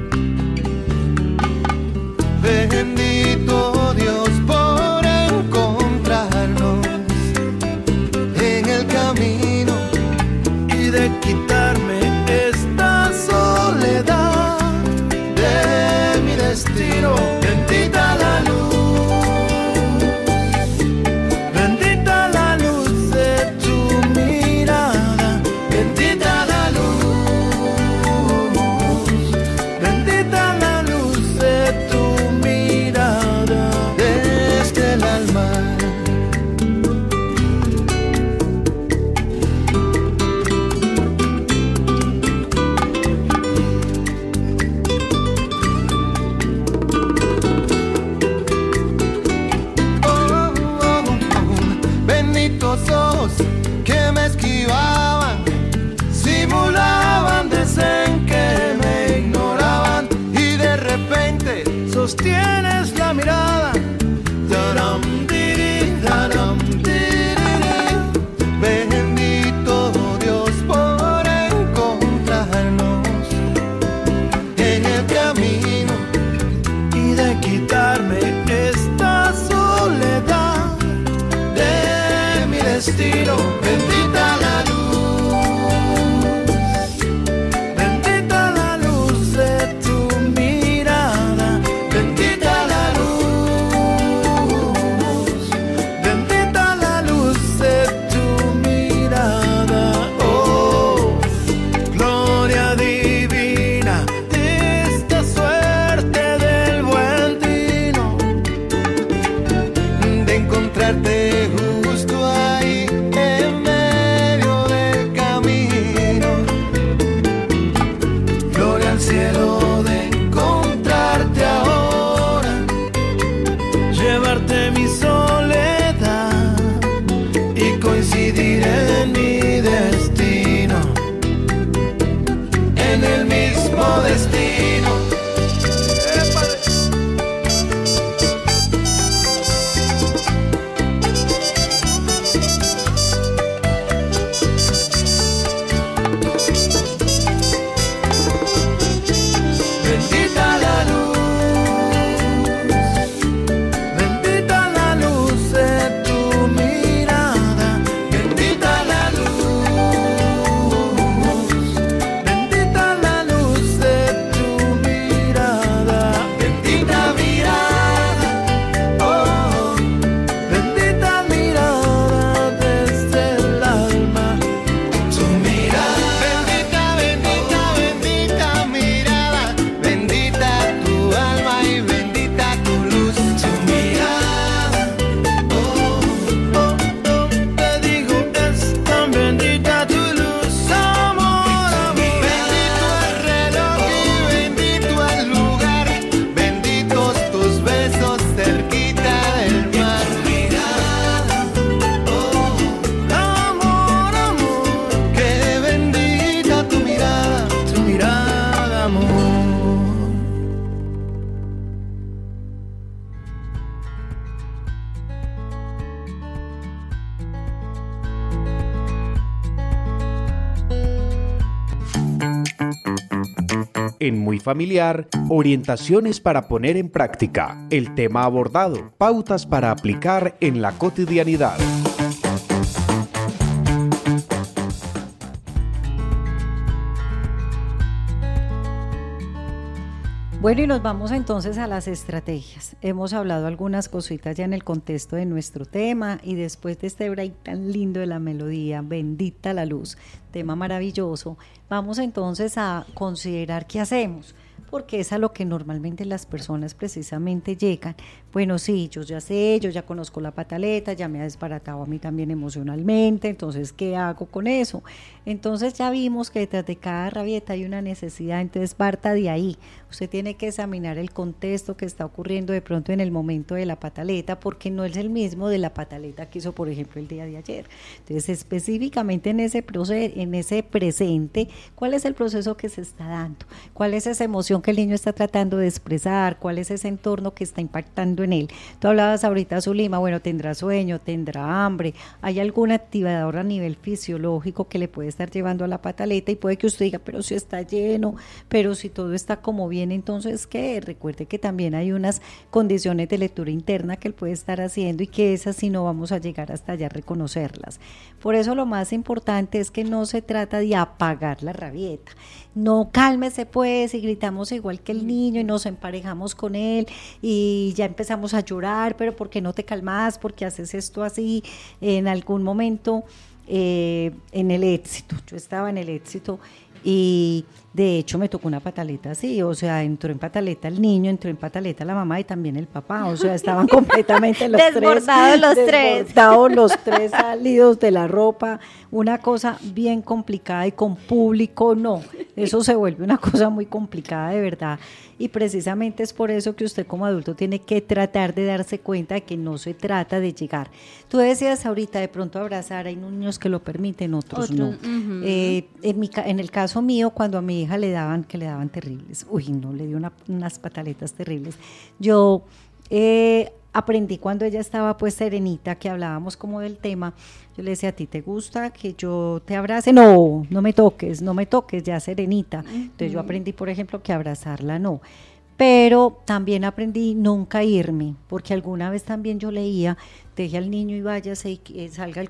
Bendito Dios por encontrarnos en el camino y de quitarme esta soledad de mi destino. Bendita la luz, bendita la luz de tu mirada, bendita la luz, bendita la luz de tu desde el alma. Benditos ojos que me esquivaban, simulaban, dicen que me ignoraban, y de repente sostienes la mirada. Bendito Dios por encontrarnos en el camino y de quitarme esta soledad de mi destino. Bendita la luz, bendita la luz de tu mirada, bendita la luz. En Muy Familiar, orientaciones para poner en práctica el tema abordado, pautas para aplicar en la cotidianidad. Bueno, y nos vamos entonces a las estrategias. Hemos hablado algunas cositas ya en el contexto de nuestro tema y después de este break tan lindo de la melodía, bendita la luz, tema maravilloso, vamos entonces a considerar qué hacemos, porque es a lo que normalmente las personas precisamente llegan. Bueno, sí, yo ya sé, yo ya conozco la pataleta, ya me ha desbaratado a mí también emocionalmente, entonces, ¿qué hago con eso? Entonces ya vimos que detrás de cada rabieta hay una necesidad, entonces parta de ahí. Usted tiene que examinar el contexto que está ocurriendo de pronto en el momento de la pataleta, porque no es el mismo de la pataleta que hizo, por ejemplo, el día de ayer. Entonces, específicamente en ese presente, ¿cuál es el proceso que se está dando? ¿Cuál es esa emoción que el niño está tratando de expresar? ¿Cuál es ese entorno que está impactando en él? Tú hablabas ahorita, Zulima, bueno, tendrá sueño, tendrá hambre, ¿hay algún activador a nivel fisiológico que le puede estar llevando a la pataleta? Y puede que usted diga, pero si está lleno, pero si todo está como bien, entonces ¿qué? Recuerde que también hay unas condiciones de lectura interna que él puede estar haciendo y que esas sí no vamos a llegar hasta allá a reconocerlas. Por eso lo más importante es que no se trata de apagar la rabieta. No, cálmese pues, y gritamos igual que el niño y nos emparejamos con él y ya empezamos a llorar, pero ¿por qué no te calmas? ¿Por qué haces esto así? En algún momento en el éxito, yo estaba en el éxito y de hecho me tocó una pataleta así, o sea, entró en pataleta el niño, entró en pataleta la mamá y también el papá, o sea, estaban completamente los desbordados los tres salidos de la ropa, una cosa bien complicada y con público no, eso se vuelve una cosa muy complicada de verdad, y precisamente es por eso que usted como adulto tiene que tratar de darse cuenta de que no se trata de llegar. Tú decías ahorita de pronto abrazar, hay niños que lo permiten, otros no. Uh-huh. En el caso mío, cuando a mi hija le daban terribles, le dio unas pataletas terribles. Yo aprendí cuando ella estaba pues serenita, que hablábamos como del tema, yo le decía, ¿a ti te gusta que yo te abrace? No me toques, ya serenita. Entonces yo aprendí, por ejemplo, que abrazarla no. Pero también aprendí nunca irme, porque alguna vez también yo leía, deje al niño y váyase y salga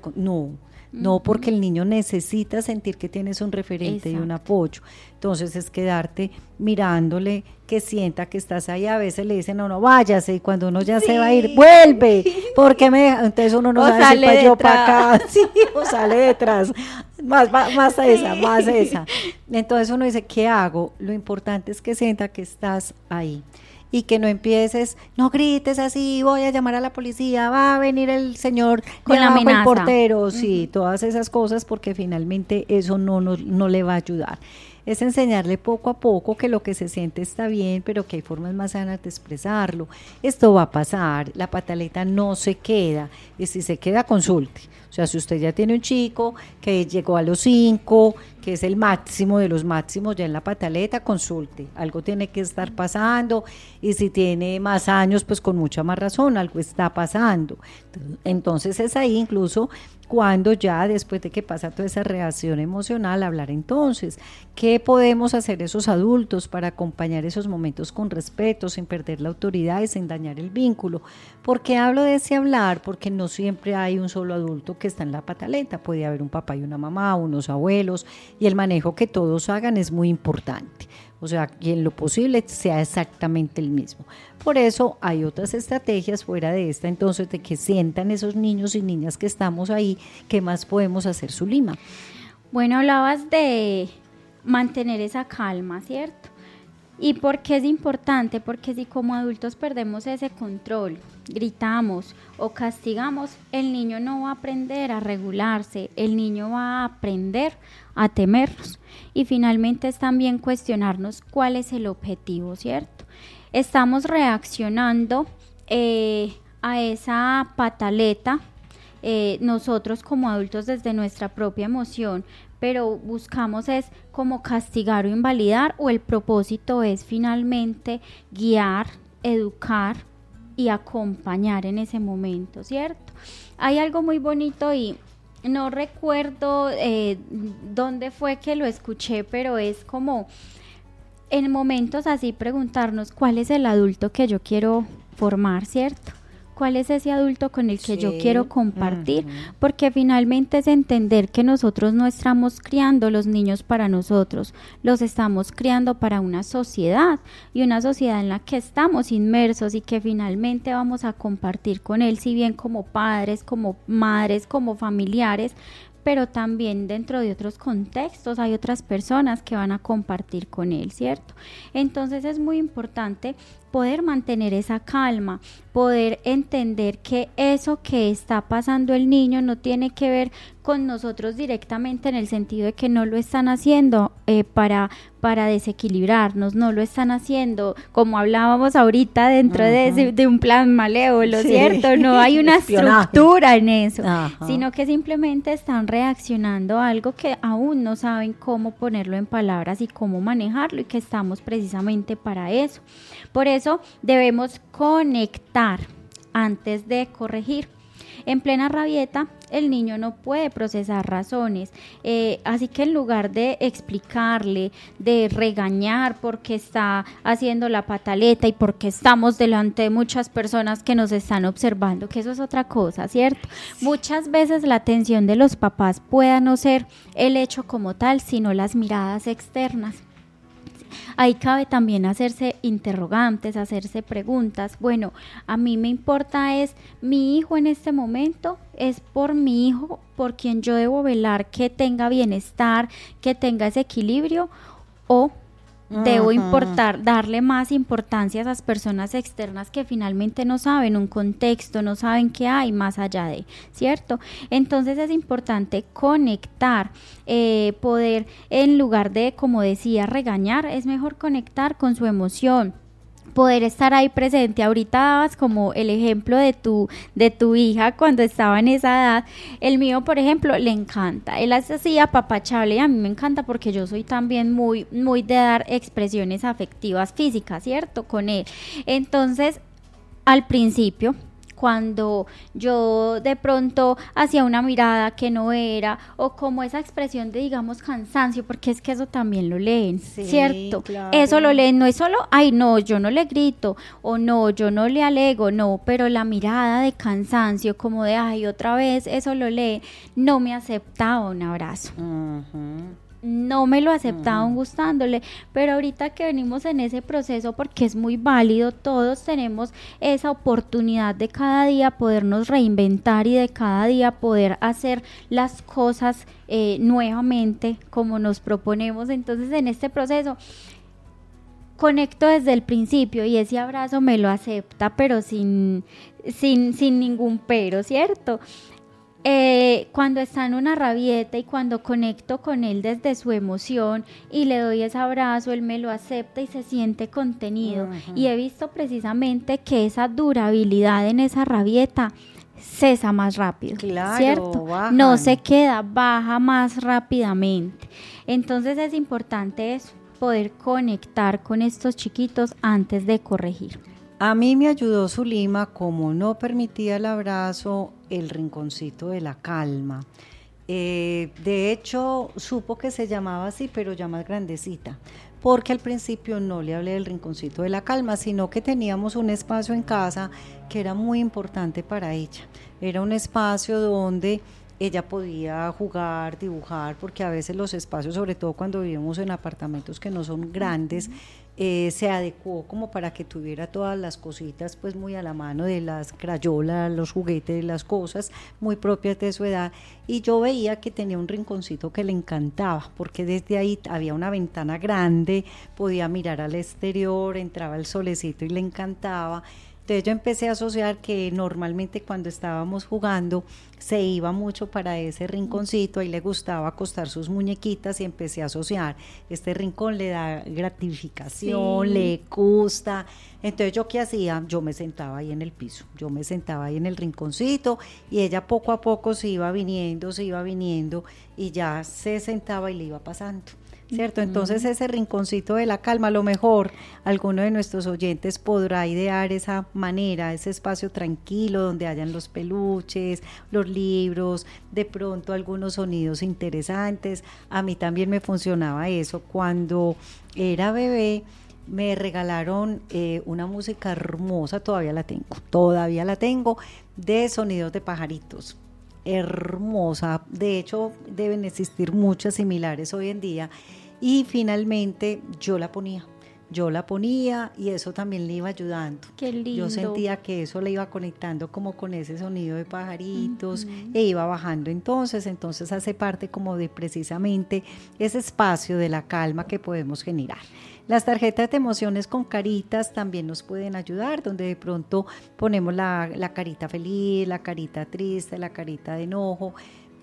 no, porque el niño necesita sentir que tienes un referente. Exacto. Y un apoyo. Entonces es quedarte mirándole, que sienta que estás ahí. A veces le dicen, no, váyase, y cuando uno ya se va a ir, vuelve, porque entonces uno no sabe si para yo para acá, sí, o sale detrás, más esa. Entonces uno dice, ¿qué hago? Lo importante es que sienta que estás ahí. Y que no empieces, no grites así, voy a llamar a la policía, va a venir el señor con la amenaza, el portero, sí, todas esas cosas, porque finalmente eso no le va a ayudar. Es enseñarle poco a poco que lo que se siente está bien, pero que hay formas más sanas de expresarlo. Esto va a pasar, la pataleta no se queda, y si se queda, consulte. O sea, si usted ya tiene un chico que llegó a los 5, que es el máximo de los máximos ya en la pataleta, consulte. Algo tiene que estar pasando, y si tiene más años, pues con mucha más razón, algo está pasando. Entonces es ahí incluso cuando ya después de que pasa toda esa reacción emocional, hablar entonces, ¿qué podemos hacer esos adultos para acompañar esos momentos con respeto, sin perder la autoridad y sin dañar el vínculo? ¿Por qué hablo de ese hablar? Porque no siempre hay un solo adulto que está en la pataleta, puede haber un papá y una mamá, unos abuelos, y el manejo que todos hagan es muy importante. O sea, que en lo posible sea exactamente el mismo. Por eso hay otras estrategias fuera de esta, entonces, de que sientan esos niños y niñas que estamos ahí. ¿Qué más podemos hacer, Zulima? Bueno, hablabas de mantener esa calma, ¿cierto? ¿Y por qué es importante? Porque si como adultos perdemos ese control, gritamos o castigamos, el niño no va a aprender a regularse, el niño va a aprender a temernos. Y finalmente es también cuestionarnos cuál es el objetivo, ¿cierto? Estamos reaccionando a esa pataleta, nosotros como adultos desde nuestra propia emoción, pero buscamos es como castigar o invalidar, o el propósito es finalmente guiar, educar y acompañar en ese momento, ¿cierto? Hay algo muy bonito y no recuerdo dónde fue que lo escuché, pero es como en momentos así preguntarnos cuál es el adulto que yo quiero formar, ¿cierto? ¿Cuál es ese adulto con el que yo quiero compartir? Porque finalmente es entender que nosotros no estamos criando los niños para nosotros, los estamos criando para una sociedad, y una sociedad en la que estamos inmersos y que finalmente vamos a compartir con él, si bien como padres, como madres, como familiares, pero también dentro de otros contextos hay otras personas que van a compartir con él, ¿cierto? Entonces es muy importante poder mantener esa calma, poder entender que eso que está pasando el niño no tiene que ver con nosotros directamente, en el sentido de que no lo están haciendo para desequilibrarnos, no lo están haciendo como hablábamos ahorita dentro de un plan malévolo, ¿cierto? No hay una estructura en eso, sino que simplemente están reaccionando a algo que aún no saben cómo ponerlo en palabras y cómo manejarlo, y que estamos precisamente para eso. Por eso debemos conectar antes de corregir. En plena rabieta, el niño no puede procesar razones, así que en lugar de explicarle, de regañar porque está haciendo la pataleta y porque estamos delante de muchas personas que nos están observando, que eso es otra cosa, ¿cierto? Muchas veces la atención de los papás pueda no ser el hecho como tal, sino las miradas externas. Ahí cabe también hacerse interrogantes, hacerse preguntas. Bueno, a mí me importa es mi hijo en este momento, es por mi hijo por quien yo debo velar que tenga bienestar, que tenga ese equilibrio, o debo darle más importancia a esas personas externas que finalmente no saben un contexto, no saben qué hay más allá de, ¿cierto? Entonces es importante conectar, poder, en lugar de, como decía, regañar, es mejor conectar con su emoción, poder estar ahí presente. Ahorita dabas como el ejemplo de tu hija cuando estaba en esa edad. El mío, por ejemplo, le encanta, él es así apapachable, y a mí me encanta porque yo soy también muy de dar expresiones afectivas físicas, ¿cierto? Con él. Entonces, al principio, cuando yo de pronto hacía una mirada que no era, o como esa expresión de, digamos, cansancio, porque es que eso también lo leen, sí, ¿cierto? Claro. Eso lo leen, no es solo, ay, no, yo no le grito, o no, yo no le alego, no, pero la mirada de cansancio, como de, ay, otra vez, eso lo lee, no me aceptaba un abrazo. No me lo aceptaban gustándole, pero ahorita que venimos en ese proceso, porque es muy válido, todos tenemos esa oportunidad de cada día podernos reinventar y de cada día poder hacer las cosas nuevamente como nos proponemos. Entonces, en este proceso conecto desde el principio y ese abrazo me lo acepta, pero sin ningún pero, ¿cierto? Cuando está en una rabieta y cuando conecto con él desde su emoción y le doy ese abrazo, él me lo acepta y se siente contenido. Y he visto precisamente que esa durabilidad en esa rabieta cesa más rápido, claro, ¿cierto? Bajan. No se queda, baja más rápidamente. Entonces es importante eso, poder conectar con estos chiquitos antes de corregir. A mí me ayudó Zulima, como no permitía el abrazo, el rinconcito de la calma. De hecho, supo que se llamaba así, pero ya más grandecita, porque al principio no le hablé del rinconcito de la calma, sino que teníamos un espacio en casa que era muy importante para ella. Era un espacio donde ella podía jugar, dibujar, porque a veces los espacios, sobre todo cuando vivimos en apartamentos que no son grandes, se adecuó como para que tuviera todas las cositas pues muy a la mano, de las crayolas, los juguetes, las cosas muy propias de su edad, y yo veía que tenía un rinconcito que le encantaba, porque desde ahí había una ventana grande, podía mirar al exterior, entraba el solecito y le encantaba. Entonces yo empecé a asociar que normalmente cuando estábamos jugando se iba mucho para ese rinconcito, ahí le gustaba acostar sus muñequitas, y empecé a asociar, este rincón le da gratificación, sí, le gusta. Entonces yo, ¿qué hacía? Yo me sentaba ahí en el piso, yo me sentaba ahí en el rinconcito, y ella poco a poco se iba viniendo y ya se sentaba y le iba pasando. ¿cierto? Entonces ese rinconcito de la calma, a lo mejor alguno de nuestros oyentes podrá idear esa manera, ese espacio tranquilo donde hayan los peluches, los libros, de pronto algunos sonidos interesantes. A mí también me funcionaba eso. Cuando era bebé me regalaron una música hermosa, todavía la tengo, de sonidos de pajaritos. Hermosa, de hecho deben existir muchas similares hoy en día, y finalmente yo la ponía y eso también le iba ayudando. Qué lindo. Yo sentía que eso le iba conectando como con ese sonido de pajaritos, e iba bajando entonces hace parte como de precisamente ese espacio de la calma que podemos generar. Las tarjetas de emociones con caritas también nos pueden ayudar, donde de pronto ponemos la carita feliz, la carita triste, la carita de enojo.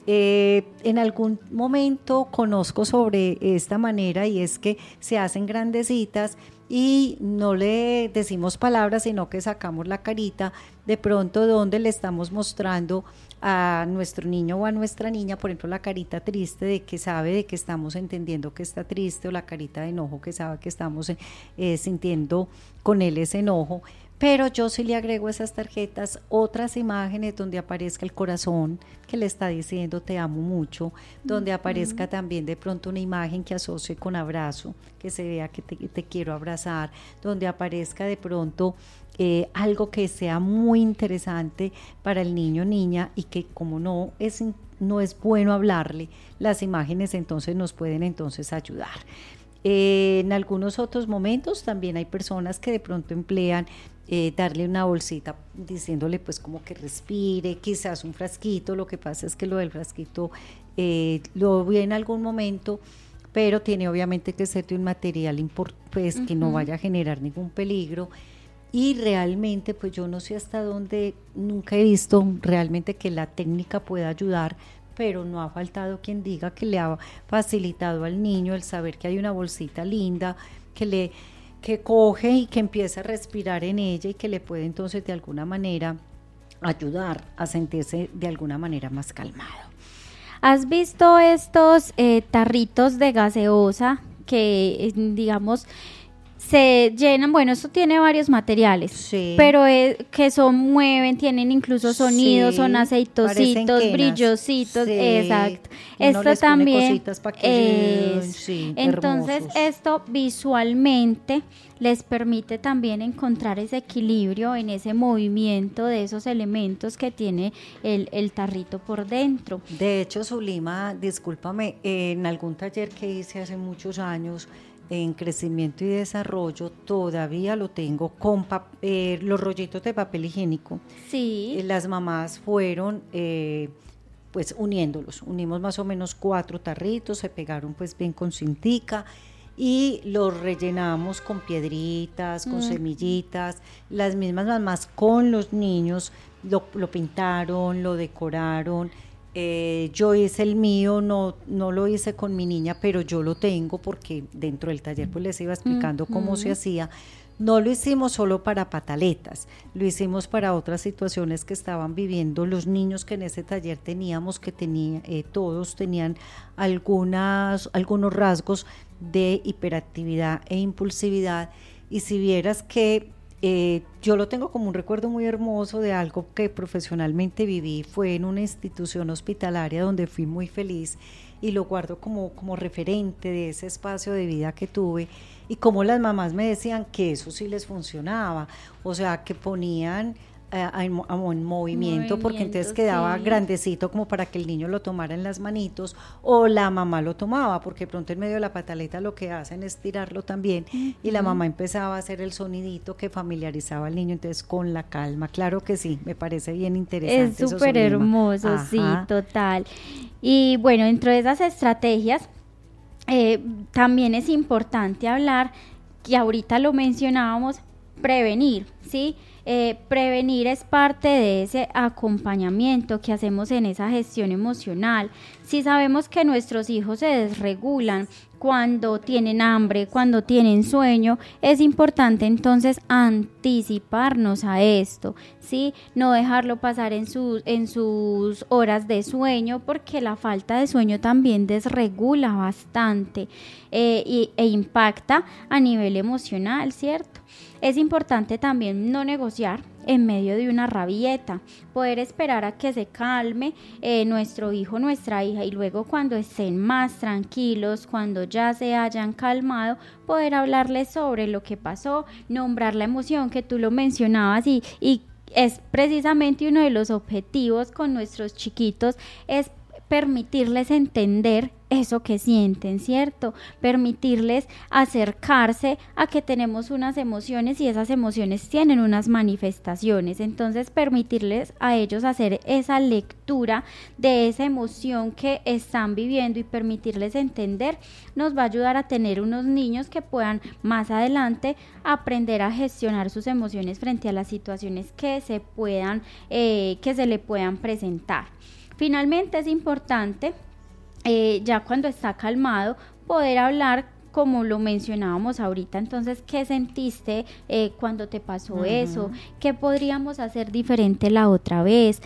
En algún momento conozco sobre esta manera, y es que se hacen grandecitas y no le decimos palabras, sino que sacamos la carita de pronto donde le estamos mostrando a nuestro niño o a nuestra niña, por ejemplo, la carita triste de que sabe de que estamos entendiendo que está triste, o la carita de enojo que sabe que estamos sintiendo con él ese enojo. Pero yo sí le agrego a esas tarjetas otras imágenes donde aparezca el corazón que le está diciendo te amo mucho, donde aparezca también de pronto una imagen que asocie con abrazo, que se vea que te quiero abrazar, donde aparezca de pronto algo que sea muy interesante para el niño o niña, y que como no es bueno hablarle, las imágenes entonces nos pueden entonces ayudar. En algunos otros momentos también hay personas que de pronto emplean darle una bolsita diciéndole pues como que respire, quizás un frasquito. Lo que pasa es que lo del frasquito lo vi en algún momento, pero tiene obviamente que ser de un material pues que no vaya a generar ningún peligro. Y realmente pues yo no sé hasta dónde, nunca he visto realmente que la técnica pueda ayudar, pero no ha faltado quien diga que le ha facilitado al niño el saber que hay una bolsita linda que coge y que empieza a respirar en ella, y que le puede entonces de alguna manera ayudar a sentirse de alguna manera más calmado. ¿Has visto estos tarritos de gaseosa que digamos se llenan? Bueno, esto tiene varios materiales, sí, pero que mueven, tienen incluso sonidos, sí, son aceitositos, brillositos, sí, exacto. Esto también, sí, entonces hermosos. Esto visualmente les permite también encontrar ese equilibrio en ese movimiento de esos elementos que tiene el tarrito por dentro. De hecho, Zulima, discúlpame, en algún taller que hice hace muchos años en crecimiento y desarrollo, todavía lo tengo con los rollitos de papel higiénico. Sí. Las mamás fueron pues unimos más o menos 4 tarritos, se pegaron pues bien con cintica, y los rellenamos con piedritas, con semillitas. Las mismas mamás con los niños lo pintaron, lo decoraron. Yo hice el mío, no lo hice con mi niña, pero yo lo tengo porque dentro del taller pues les iba explicando cómo se hacía. No lo hicimos solo para pataletas, lo hicimos para otras situaciones que estaban viviendo los niños que en ese taller teníamos, todos tenían algunos rasgos de hiperactividad e impulsividad. Y si vieras que yo lo tengo como un recuerdo muy hermoso de algo que profesionalmente viví, fue en una institución hospitalaria donde fui muy feliz, y lo guardo como referente de ese espacio de vida que tuve, y como las mamás me decían que eso sí les funcionaba, o sea que ponían en movimiento, porque entonces quedaba grandecito como para que el niño lo tomara en las manitos, o la mamá lo tomaba, porque pronto en medio de la pataleta lo que hacen es tirarlo también, y la mamá empezaba a hacer el sonidito que familiarizaba al niño, entonces con la calma. Claro que sí, me parece bien interesante. Es súper hermoso. Ajá. Sí, total. Y bueno, dentro de esas estrategias también es importante hablar, que ahorita lo mencionábamos, prevenir, ¿sí? Prevenir es parte de ese acompañamiento que hacemos en esa gestión emocional. Si sabemos que nuestros hijos se desregulan cuando tienen hambre, cuando tienen sueño, es importante entonces anticiparnos a esto, ¿sí? No dejarlo pasar en sus horas de sueño, porque la falta de sueño también desregula bastante e impacta a nivel emocional, ¿cierto? Es importante también no negociar en medio de una rabieta, poder esperar a que se calme nuestro hijo, nuestra hija, y luego cuando estén más tranquilos, cuando ya se hayan calmado, poder hablarles sobre lo que pasó, nombrar la emoción que tú lo mencionabas y es precisamente uno de los objetivos con nuestros chiquitos, es permitirles entender eso que sienten, ¿cierto? Permitirles acercarse a que tenemos unas emociones y esas emociones tienen unas manifestaciones. Entonces, permitirles a ellos hacer esa lectura de esa emoción que están viviendo y permitirles entender, nos va a ayudar a tener unos niños que puedan más adelante aprender a gestionar sus emociones frente a las situaciones que se le puedan presentar. Finalmente, es importante, ya cuando está calmado, poder hablar como lo mencionábamos ahorita. Entonces, ¿qué sentiste cuando te pasó eso? ¿Qué podríamos hacer diferente la otra vez?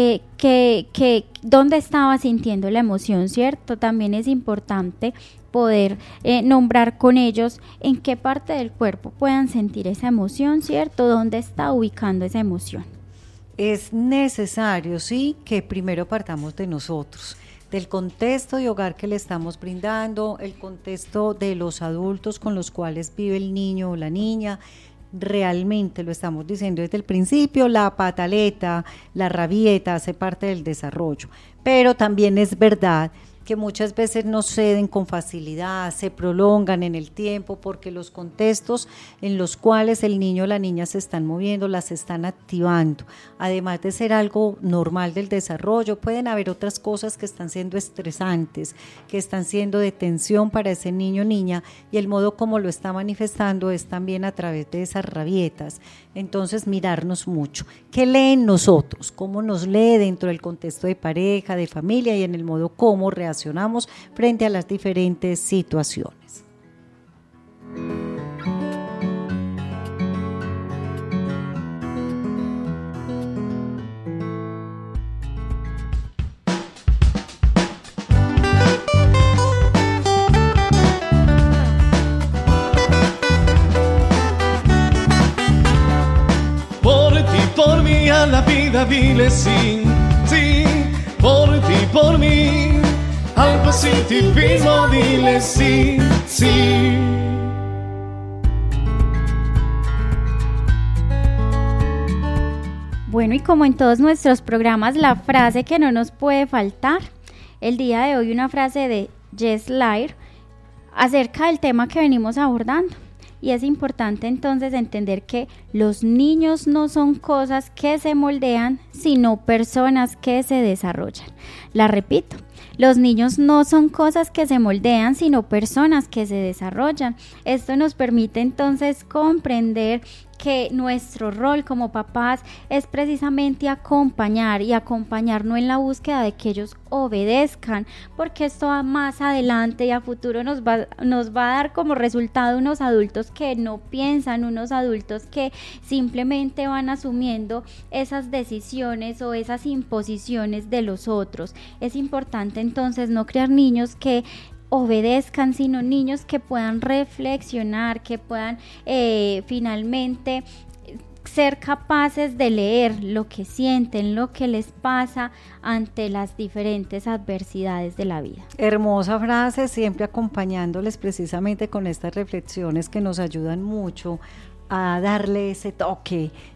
¿Dónde estabas sintiendo la emoción, cierto? También es importante poder nombrar con ellos en qué parte del cuerpo puedan sentir esa emoción, ¿cierto? ¿Dónde está ubicando esa emoción? Es necesario, sí, que primero partamos de nosotros, del contexto de hogar que le estamos brindando, el contexto de los adultos con los cuales vive el niño o la niña. Realmente lo estamos diciendo desde el principio, la pataleta, la rabieta hace parte del desarrollo, pero también es verdad que muchas veces no ceden con facilidad, se prolongan en el tiempo porque los contextos en los cuales el niño o la niña se están moviendo las están activando. Además de ser algo normal del desarrollo, pueden haber otras cosas que están siendo estresantes, que están siendo de tensión para ese niño o niña, y el modo como lo está manifestando es también a través de esas rabietas. Entonces, mirarnos mucho. ¿Qué leen nosotros? ¿Cómo nos lee dentro del contexto de pareja, de familia y en el modo cómo reaccionamos frente a las diferentes situaciones? Por ti, por mí, a la vida dile sí, sí, por ti, por mí. Al positivismo dile sí, sí. Bueno, y como en todos nuestros programas, la frase que no nos puede faltar, el día de hoy una frase de Jess Lair acerca del tema que venimos abordando. Y es importante entonces entender que los niños no son cosas que se moldean, sino personas que se desarrollan. La repito, los niños no son cosas que se moldean, sino personas que se desarrollan. Esto nos permite entonces comprender que nuestro rol como papás es precisamente acompañar y acompañarnos en la búsqueda de que ellos obedezcan, porque esto más adelante y a futuro nos va a dar como resultado unos adultos que no piensan, unos adultos que simplemente van asumiendo esas decisiones o esas imposiciones de los otros. Es importante entonces no crear niños que obedezcan, sino niños que puedan reflexionar, que puedan finalmente ser capaces de leer lo que sienten, lo que les pasa ante las diferentes adversidades de la vida. Hermosa frase, siempre acompañándoles precisamente con estas reflexiones que nos ayudan mucho a darle ese toque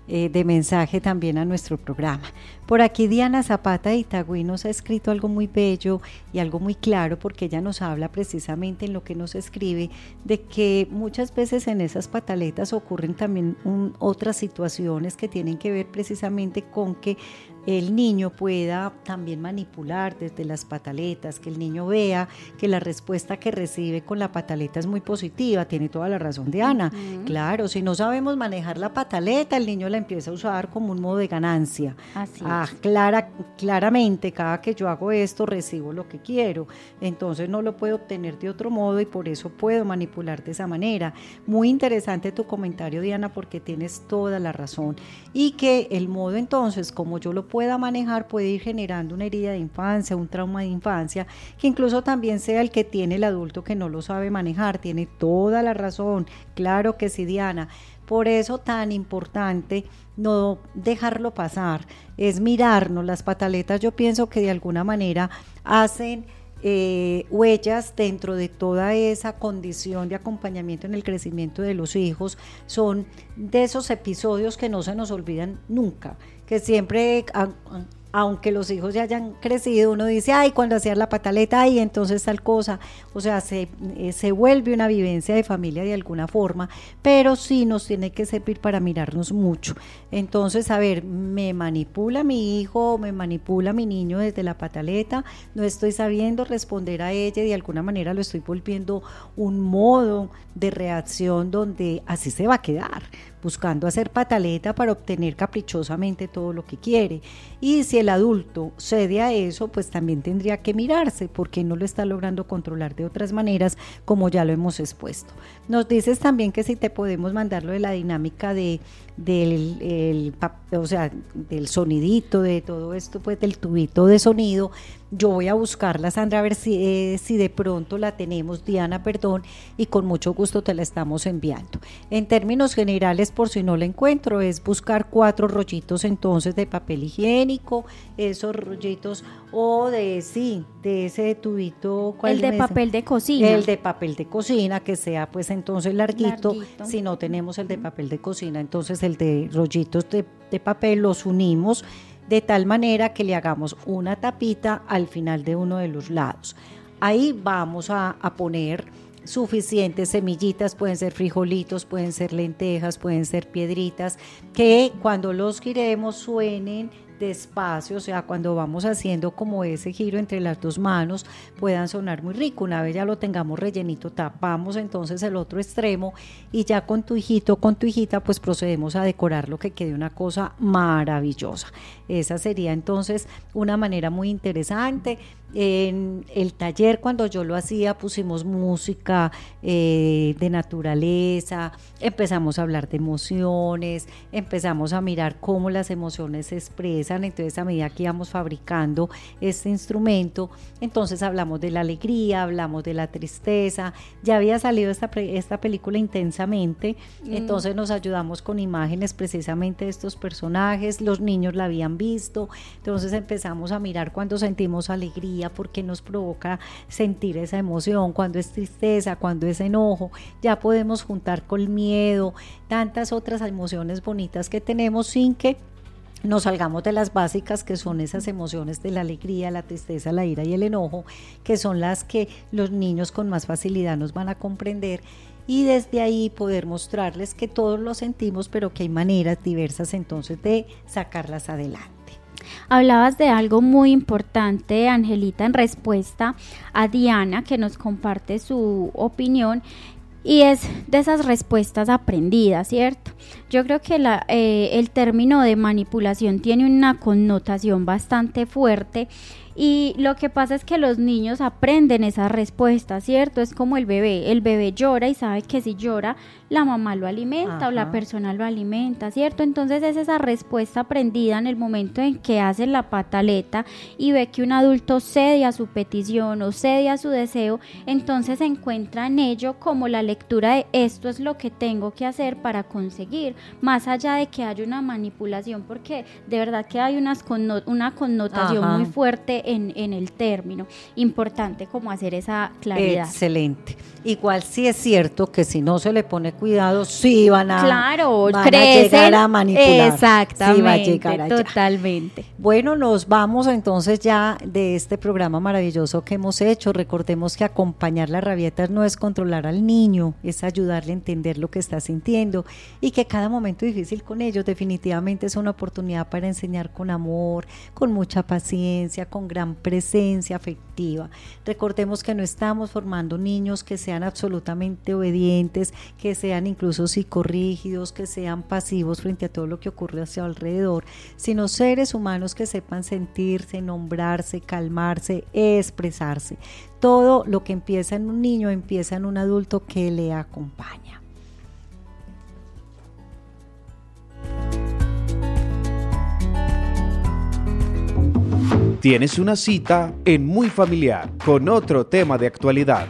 de mensaje también a nuestro programa. Por aquí Diana Zapata de Itagüí nos ha escrito algo muy bello y algo muy claro, porque ella nos habla precisamente en lo que nos escribe de que muchas veces en esas pataletas ocurren también otras situaciones que tienen que ver precisamente con que el niño pueda también manipular desde las pataletas, que el niño vea que la respuesta que recibe con la pataleta es muy positiva. Tiene toda la razón Diana. Claro, si no sabemos manejar la pataleta, el niño la empieza a usar como un modo de ganancia. Así Claramente, cada que yo hago esto recibo lo que quiero, entonces no lo puedo obtener de otro modo y por eso puedo manipular de esa manera. Muy interesante tu comentario, Diana, porque tienes toda la razón, y que el modo entonces como yo lo pueda manejar puede ir generando una herida de infancia, un trauma de infancia, que incluso también sea el que tiene el adulto que no lo sabe manejar. Tiene toda la razón, claro que sí, Diana. Por eso tan importante no dejarlo pasar, es mirarnos. Las pataletas yo pienso que de alguna manera hacen huellas dentro de toda esa condición de acompañamiento en el crecimiento de los hijos. Son de esos episodios que no se nos olvidan nunca, que siempre, aunque los hijos ya hayan crecido, uno dice, ay, cuando hacías la pataleta, ay, entonces tal cosa. O sea, se vuelve una vivencia de familia de alguna forma, pero sí nos tiene que servir para mirarnos mucho. Entonces, a ver, me manipula mi hijo, me manipula mi niño desde la pataleta, no estoy sabiendo responder a ella, y de alguna manera lo estoy volviendo un modo de reacción donde así se va a quedar, buscando hacer pataleta para obtener caprichosamente todo lo que quiere. Y si el adulto cede a eso, pues también tendría que mirarse porque no lo está logrando controlar de otras maneras, como ya lo hemos expuesto. Nos dices también que si te podemos mandar lo de la dinámica del sonidito, de todo esto, pues del tubito de sonido. Yo voy a buscarla, Sandra, a ver si de pronto la tenemos, Diana, perdón, y con mucho gusto te la estamos enviando. En términos generales, por si no la encuentro, es buscar 4 rollitos entonces de papel higiénico, esos rollitos, o de ese tubito. El de papel de cocina. El de papel de cocina, que sea pues entonces larguito. Si no tenemos el de papel de cocina, entonces el de rollitos de papel los unimos de tal manera que le hagamos una tapita al final de uno de los lados. Ahí vamos a poner suficientes semillitas, pueden ser frijolitos, pueden ser lentejas, pueden ser piedritas, que cuando los giremos suenen despacio, o sea, cuando vamos haciendo como ese giro entre las dos manos, puedan sonar muy rico. Una vez ya lo tengamos rellenito, tapamos entonces el otro extremo y ya con tu hijito, con tu hijita, pues procedemos a decorarlo, que quede una cosa maravillosa. Esa sería entonces una manera muy interesante. En el taller, cuando yo lo hacía, pusimos música de naturaleza, empezamos a hablar de emociones, empezamos a mirar cómo las emociones se expresan. Entonces, a medida que íbamos fabricando este instrumento, entonces hablamos de la alegría, hablamos de la tristeza. Ya había salido esta película Intensamente, entonces nos ayudamos con imágenes precisamente de estos personajes. Los niños la habían visto, entonces empezamos a mirar cuando sentimos alegría, porque nos provoca sentir esa emoción, cuando es tristeza, cuando es enojo. Ya podemos juntar con miedo, tantas otras emociones bonitas que tenemos, sin que nos salgamos de las básicas, que son esas emociones de la alegría, la tristeza, la ira y el enojo, que son las que los niños con más facilidad nos van a comprender, y desde ahí poder mostrarles que todos lo sentimos, pero que hay maneras diversas entonces de sacarlas adelante. Hablabas de algo muy importante, Angelita, en respuesta a Diana, que nos comparte su opinión, y es de esas respuestas aprendidas, ¿cierto? Yo creo que el término de manipulación tiene una connotación bastante fuerte, y lo que pasa es que los niños aprenden esas respuestas, ¿cierto? Es como el bebé llora y sabe que si llora la mamá lo alimenta. Ajá. O la persona lo alimenta, ¿cierto? Entonces es esa respuesta aprendida en el momento en que hace la pataleta y ve que un adulto cede a su petición o cede a su deseo, entonces encuentra en ello como la lectura de esto es lo que tengo que hacer para conseguir, más allá de que haya una manipulación, porque de verdad que hay una connotación, ajá, muy fuerte en el término. Importante como hacer esa claridad. Excelente. Igual sí es cierto que si no se le pone cuidado, sí van a llegar a manipular. Exactamente, sí va a llegar allá. Totalmente. Bueno, nos vamos entonces ya de este programa maravilloso que hemos hecho. Recordemos que acompañar las rabietas no es controlar al niño, es ayudarle a entender lo que está sintiendo y que cada momento difícil con ellos definitivamente es una oportunidad para enseñar con amor, con mucha paciencia, con gran presencia afectiva. Recordemos que no estamos formando niños que sean absolutamente obedientes, que sean incluso psicorrígidos, que sean pasivos frente a todo lo que ocurre a su alrededor, sino seres humanos que sepan sentirse, nombrarse, calmarse, expresarse. Todo lo que empieza en un niño empieza en un adulto que le acompaña. Tienes una cita en Muy Familiar con otro tema de actualidad.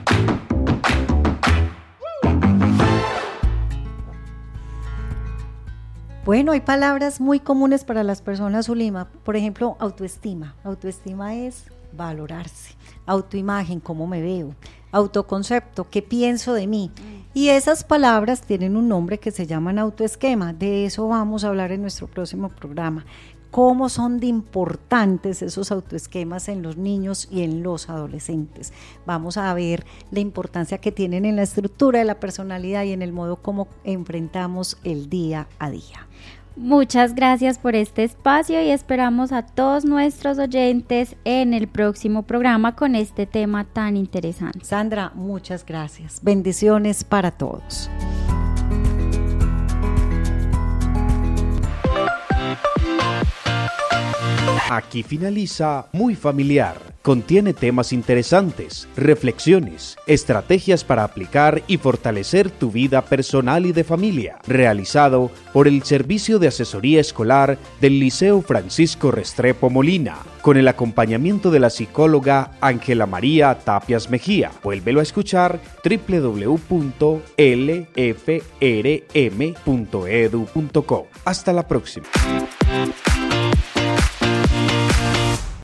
Bueno, hay palabras muy comunes para las personas, Zulima. Por ejemplo, autoestima. Autoestima es valorarse. Autoimagen, cómo me veo. Autoconcepto, qué pienso de mí. Y esas palabras tienen un nombre que se llaman autoesquema. De eso vamos a hablar en nuestro próximo programa. Cómo son de importantes esos autoesquemas en los niños y en los adolescentes. Vamos a ver la importancia que tienen en la estructura de la personalidad y en el modo como enfrentamos el día a día. Muchas gracias por este espacio y esperamos a todos nuestros oyentes en el próximo programa con este tema tan interesante. Sandra, muchas gracias. Bendiciones para todos. Aquí finaliza Muy Familiar. Contiene temas interesantes, reflexiones, estrategias para aplicar y fortalecer tu vida personal y de familia. Realizado por el Servicio de Asesoría Escolar del Liceo Francisco Restrepo Molina, con el acompañamiento de la psicóloga Ángela María Tapias Mejía. Vuélvelo a escuchar www.lfrm.edu.co. Hasta la próxima.